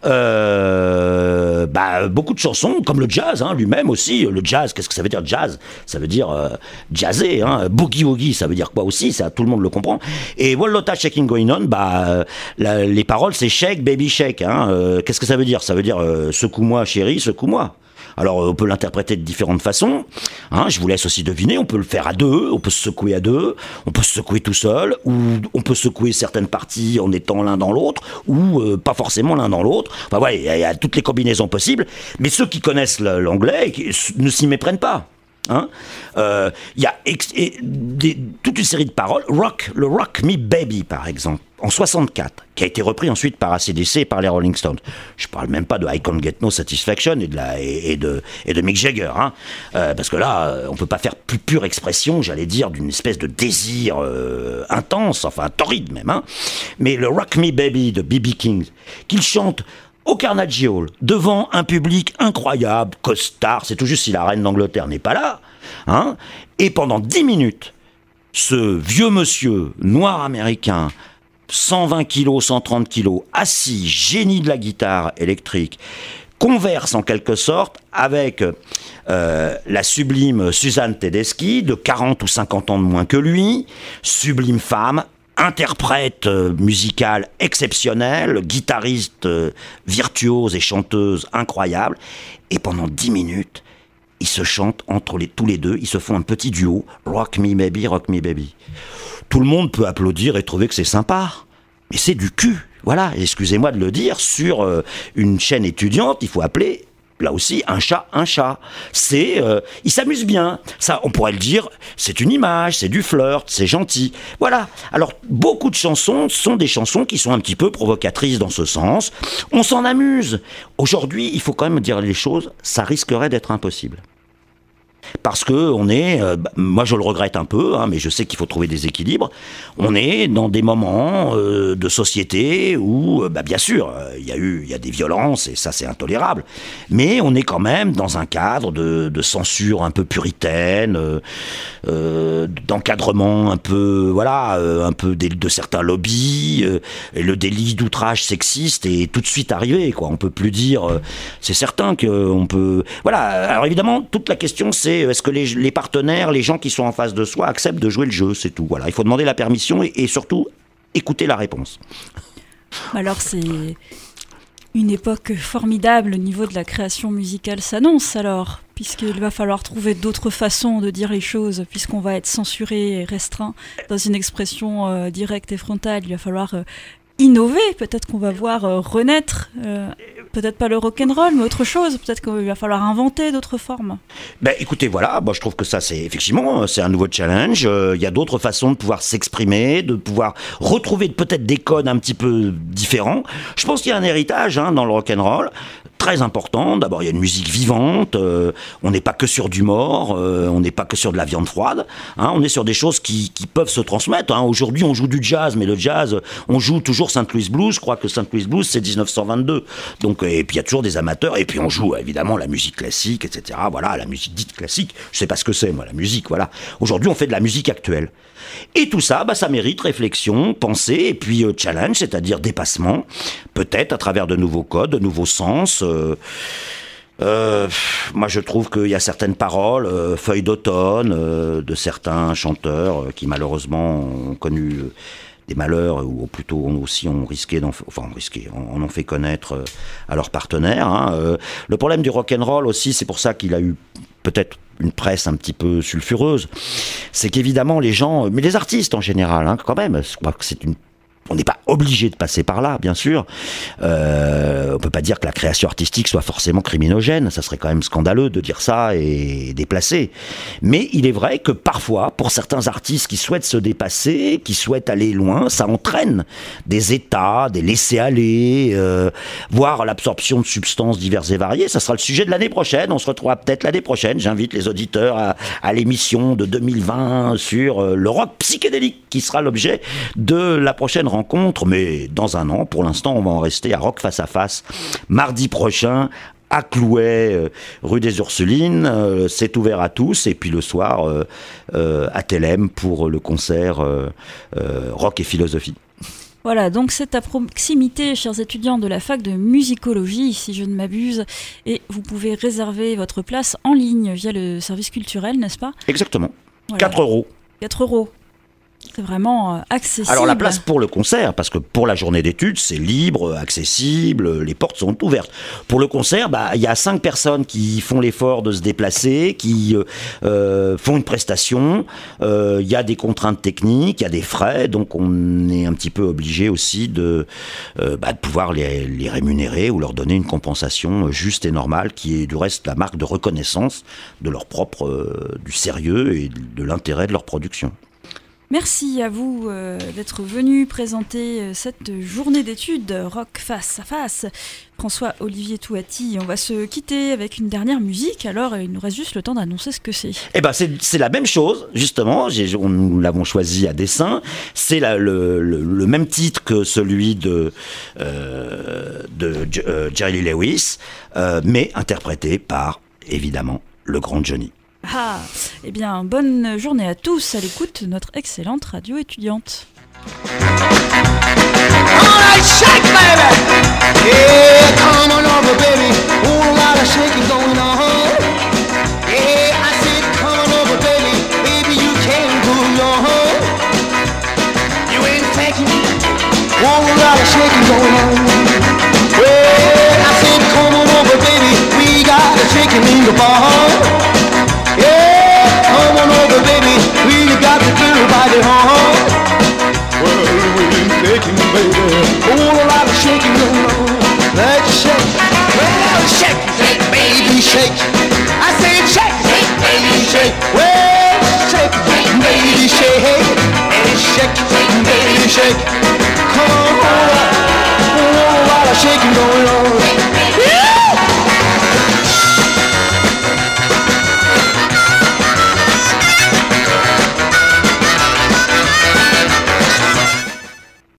Euh, bah, beaucoup de chansons, comme le jazz, hein, lui-même aussi. Le jazz, qu'est-ce que ça veut dire jazz ? Ça veut dire euh, jazzer, hein. Boogie woogie, ça veut dire quoi aussi ? Ça, tout le monde le comprend. Et Whole Lotta Shaking Going On, bah, la, les paroles, c'est shake, baby shake. Hein. Euh, qu'est-ce que ça veut dire ? Ça veut dire euh, secoue-moi, chérie, secoue-moi. Alors, on peut l'interpréter de différentes façons. Hein, je vous laisse aussi deviner. On peut le faire à deux, on peut se secouer à deux, on peut se secouer tout seul, ou on peut secouer certaines parties en étant l'un dans l'autre, ou euh, pas forcément l'un dans l'autre. Enfin, ouais, il y, y a toutes les combinaisons possibles. Mais ceux qui connaissent l'anglais ne s'y méprennent pas. Hein, euh, y a ex- et des, toute une série de paroles. Rock, le Rock Me Baby, par exemple, en soixante-quatre, qui a été repris ensuite par A C D C et par les Rolling Stones. Je parle même pas de I Can't Get No Satisfaction et de, la, et, et de, et de Mick Jagger, hein, euh, parce que là, on peut pas faire plus pure expression, j'allais dire, d'une espèce de désir euh, intense, enfin torride même. Hein. Mais le Rock Me Baby de B B King, qu'il chante au Carnegie Hall, devant un public incroyable, costard, c'est tout juste si la reine d'Angleterre n'est pas là, hein, et pendant dix minutes, ce vieux monsieur noir américain, cent vingt kilos, cent trente kilos, assis, génie de la guitare électrique, converse en quelque sorte avec euh, la sublime Suzanne Tedeschi, de quarante ou cinquante ans de moins que lui, sublime femme, interprète euh, musicale exceptionnelle, guitariste euh, virtuose et chanteuse incroyable, et pendant dix minutes, ils se chantent entre les, tous les deux, ils se font un petit duo, Rock Me Baby, Rock Me Baby. Tout le monde peut applaudir et trouver que c'est sympa, mais c'est du cul, voilà, excusez-moi de le dire, sur euh, une chaîne étudiante, il faut appeler... Là aussi, un chat, un chat. C'est, euh, il s'amuse bien. Ça, on pourrait le dire, c'est une image, c'est du flirt, c'est gentil. Voilà. Alors, beaucoup de chansons sont des chansons qui sont un petit peu provocatrices dans ce sens. On s'en amuse. Aujourd'hui, il faut quand même dire les choses, ça risquerait d'être impossible. Parce que on est, euh, moi je le regrette un peu, hein, mais je sais qu'il faut trouver des équilibres. On est dans des moments euh, de société où, euh, bah, bien sûr, il euh, y a eu, il y a des violences et ça c'est intolérable. Mais on est quand même dans un cadre de, de censure un peu puritaine, euh, euh, d'encadrement un peu, voilà, euh, un peu de, de certains lobbies. Euh, et le délit d'outrage sexiste est tout de suite arrivé, quoi. On peut plus dire, euh, c'est certain qu'on peut, voilà. Alors évidemment, toute la question c'est est-ce que les, les partenaires, les gens qui sont en face de soi acceptent de jouer le jeu, c'est tout. Voilà, il faut demander la permission et, et surtout écouter la réponse. Alors c'est une époque formidable au niveau de la création musicale s'annonce alors, puisqu'il va falloir trouver d'autres façons de dire les choses, puisqu'on va être censuré et restreint dans une expression euh, directe et frontale. Il va falloir euh, innover, peut-être qu'on va voir euh, renaître, euh, peut-être pas le rock'n'roll, mais autre chose, peut-être qu'il va falloir inventer d'autres formes. Ben écoutez, voilà, bon, je trouve que ça c'est effectivement, c'est un nouveau challenge, il euh, y a d'autres façons de pouvoir s'exprimer, de pouvoir retrouver peut-être des codes un petit peu différents. Je pense qu'il y a un héritage hein, dans le rock'n'roll, très importante. D'abord, il y a une musique vivante. Euh, on n'est pas que sur du mort. Euh, on n'est pas que sur de la viande froide. Hein, on est sur des choses qui, qui peuvent se transmettre. Hein. Aujourd'hui, on joue du jazz, mais le jazz, on joue toujours Saint Louis Blues. Je crois que Saint Louis Blues, c'est dix-neuf cent vingt-deux. Donc, et puis il y a toujours des amateurs. Et puis on joue évidemment la musique classique, et cetera. Voilà, la musique dite classique. Je sais pas ce que c'est, moi, la musique. Voilà. Aujourd'hui, on fait de la musique actuelle. Et tout ça, bah, ça mérite réflexion, pensée, et puis euh, challenge, c'est-à-dire dépassement, peut-être à travers de nouveaux codes, de nouveaux sens. Euh, euh, moi, je trouve qu'il y a certaines paroles, euh, feuilles d'automne, euh, de certains chanteurs euh, qui malheureusement ont connu euh, des malheurs, ou plutôt aussi ont risqué, d'en, enfin ont risqué, on en fait connaître euh, à leurs partenaires. Hein. Euh, le problème du rock'n'roll aussi, c'est pour ça qu'il a eu peut-être une presse un petit peu sulfureuse, c'est qu'évidemment les gens, mais les artistes en général, hein, quand même, je crois que c'est une on n'est pas obligé de passer par là, bien sûr. Euh, on peut pas dire que la création artistique soit forcément criminogène. Ça serait quand même scandaleux de dire ça et déplacé. Mais il est vrai que parfois, pour certains artistes qui souhaitent se dépasser, qui souhaitent aller loin, ça entraîne des états, des laissés-aller, euh, voire l'absorption de substances diverses et variées. Ça sera le sujet de l'année prochaine. On se retrouvera peut-être l'année prochaine. J'invite les auditeurs à, à l'émission de deux mille vingt sur euh, le rock psychédélique, qui sera l'objet de la prochaine rencontre, mais dans un an. Pour l'instant, on va en rester à Rock Face à Face, mardi prochain, à Clouet, euh, rue des Ursulines. Euh, c'est ouvert à tous. Et puis le soir, euh, euh, à Thélème pour le concert euh, euh, Rock et Philosophie. Voilà, donc c'est à proximité, chers étudiants de la fac de musicologie, si je ne m'abuse, et vous pouvez réserver votre place en ligne via le service culturel, n'est-ce pas ? Exactement. Voilà. quatre euros. quatre euros. C'est vraiment euh, accessible. Alors la place pour le concert, parce que pour la journée d'études, c'est libre, accessible, les portes sont ouvertes. Pour le concert, bah il y a cinq personnes qui font l'effort de se déplacer, qui euh, font une prestation. Il euh, y a des contraintes techniques, il y a des frais, donc on est un petit peu obligé aussi de, euh, bah, de pouvoir les, les rémunérer ou leur donner une compensation juste et normale, qui est du reste la marque de reconnaissance de leur propre, euh, du sérieux et de l'intérêt de leur production. Merci à vous euh, d'être venu présenter euh, cette journée d'études Rock Face à Face. François-Olivier Touati, on va se quitter avec une dernière musique, alors il nous reste juste le temps d'annoncer ce que c'est. Eh ben c'est, c'est la même chose, justement, J'ai, on, nous l'avons choisi à dessein, c'est la, le, le, le même titre que celui de, euh, de euh, Jerry Lee Lewis, euh, mais interprété par, évidemment, le grand Johnny. Ah, eh bien, bonne journée à tous à l'écoute de notre excellente radio étudiante. Alright, shake, baby. Yeah, come on over, baby. Whole lot of shaking going on. Yeah, I said, come on over, baby. Baby, you can do your own. You ain't taking it. Whole lot of shaking going on. Well, I said, come on over, baby. We got a shaking in the bar. Yeah, come on over, baby. We got to do everybody home. Well, we ain't taking, baby. A whole lot of shaking going on. Let's shake. Well, shake, shake, baby, shake. I said shake, shake, baby, shake. Well, shake, baby, shake. And shake, baby, shake. Come on, a whole lot of shaking going on.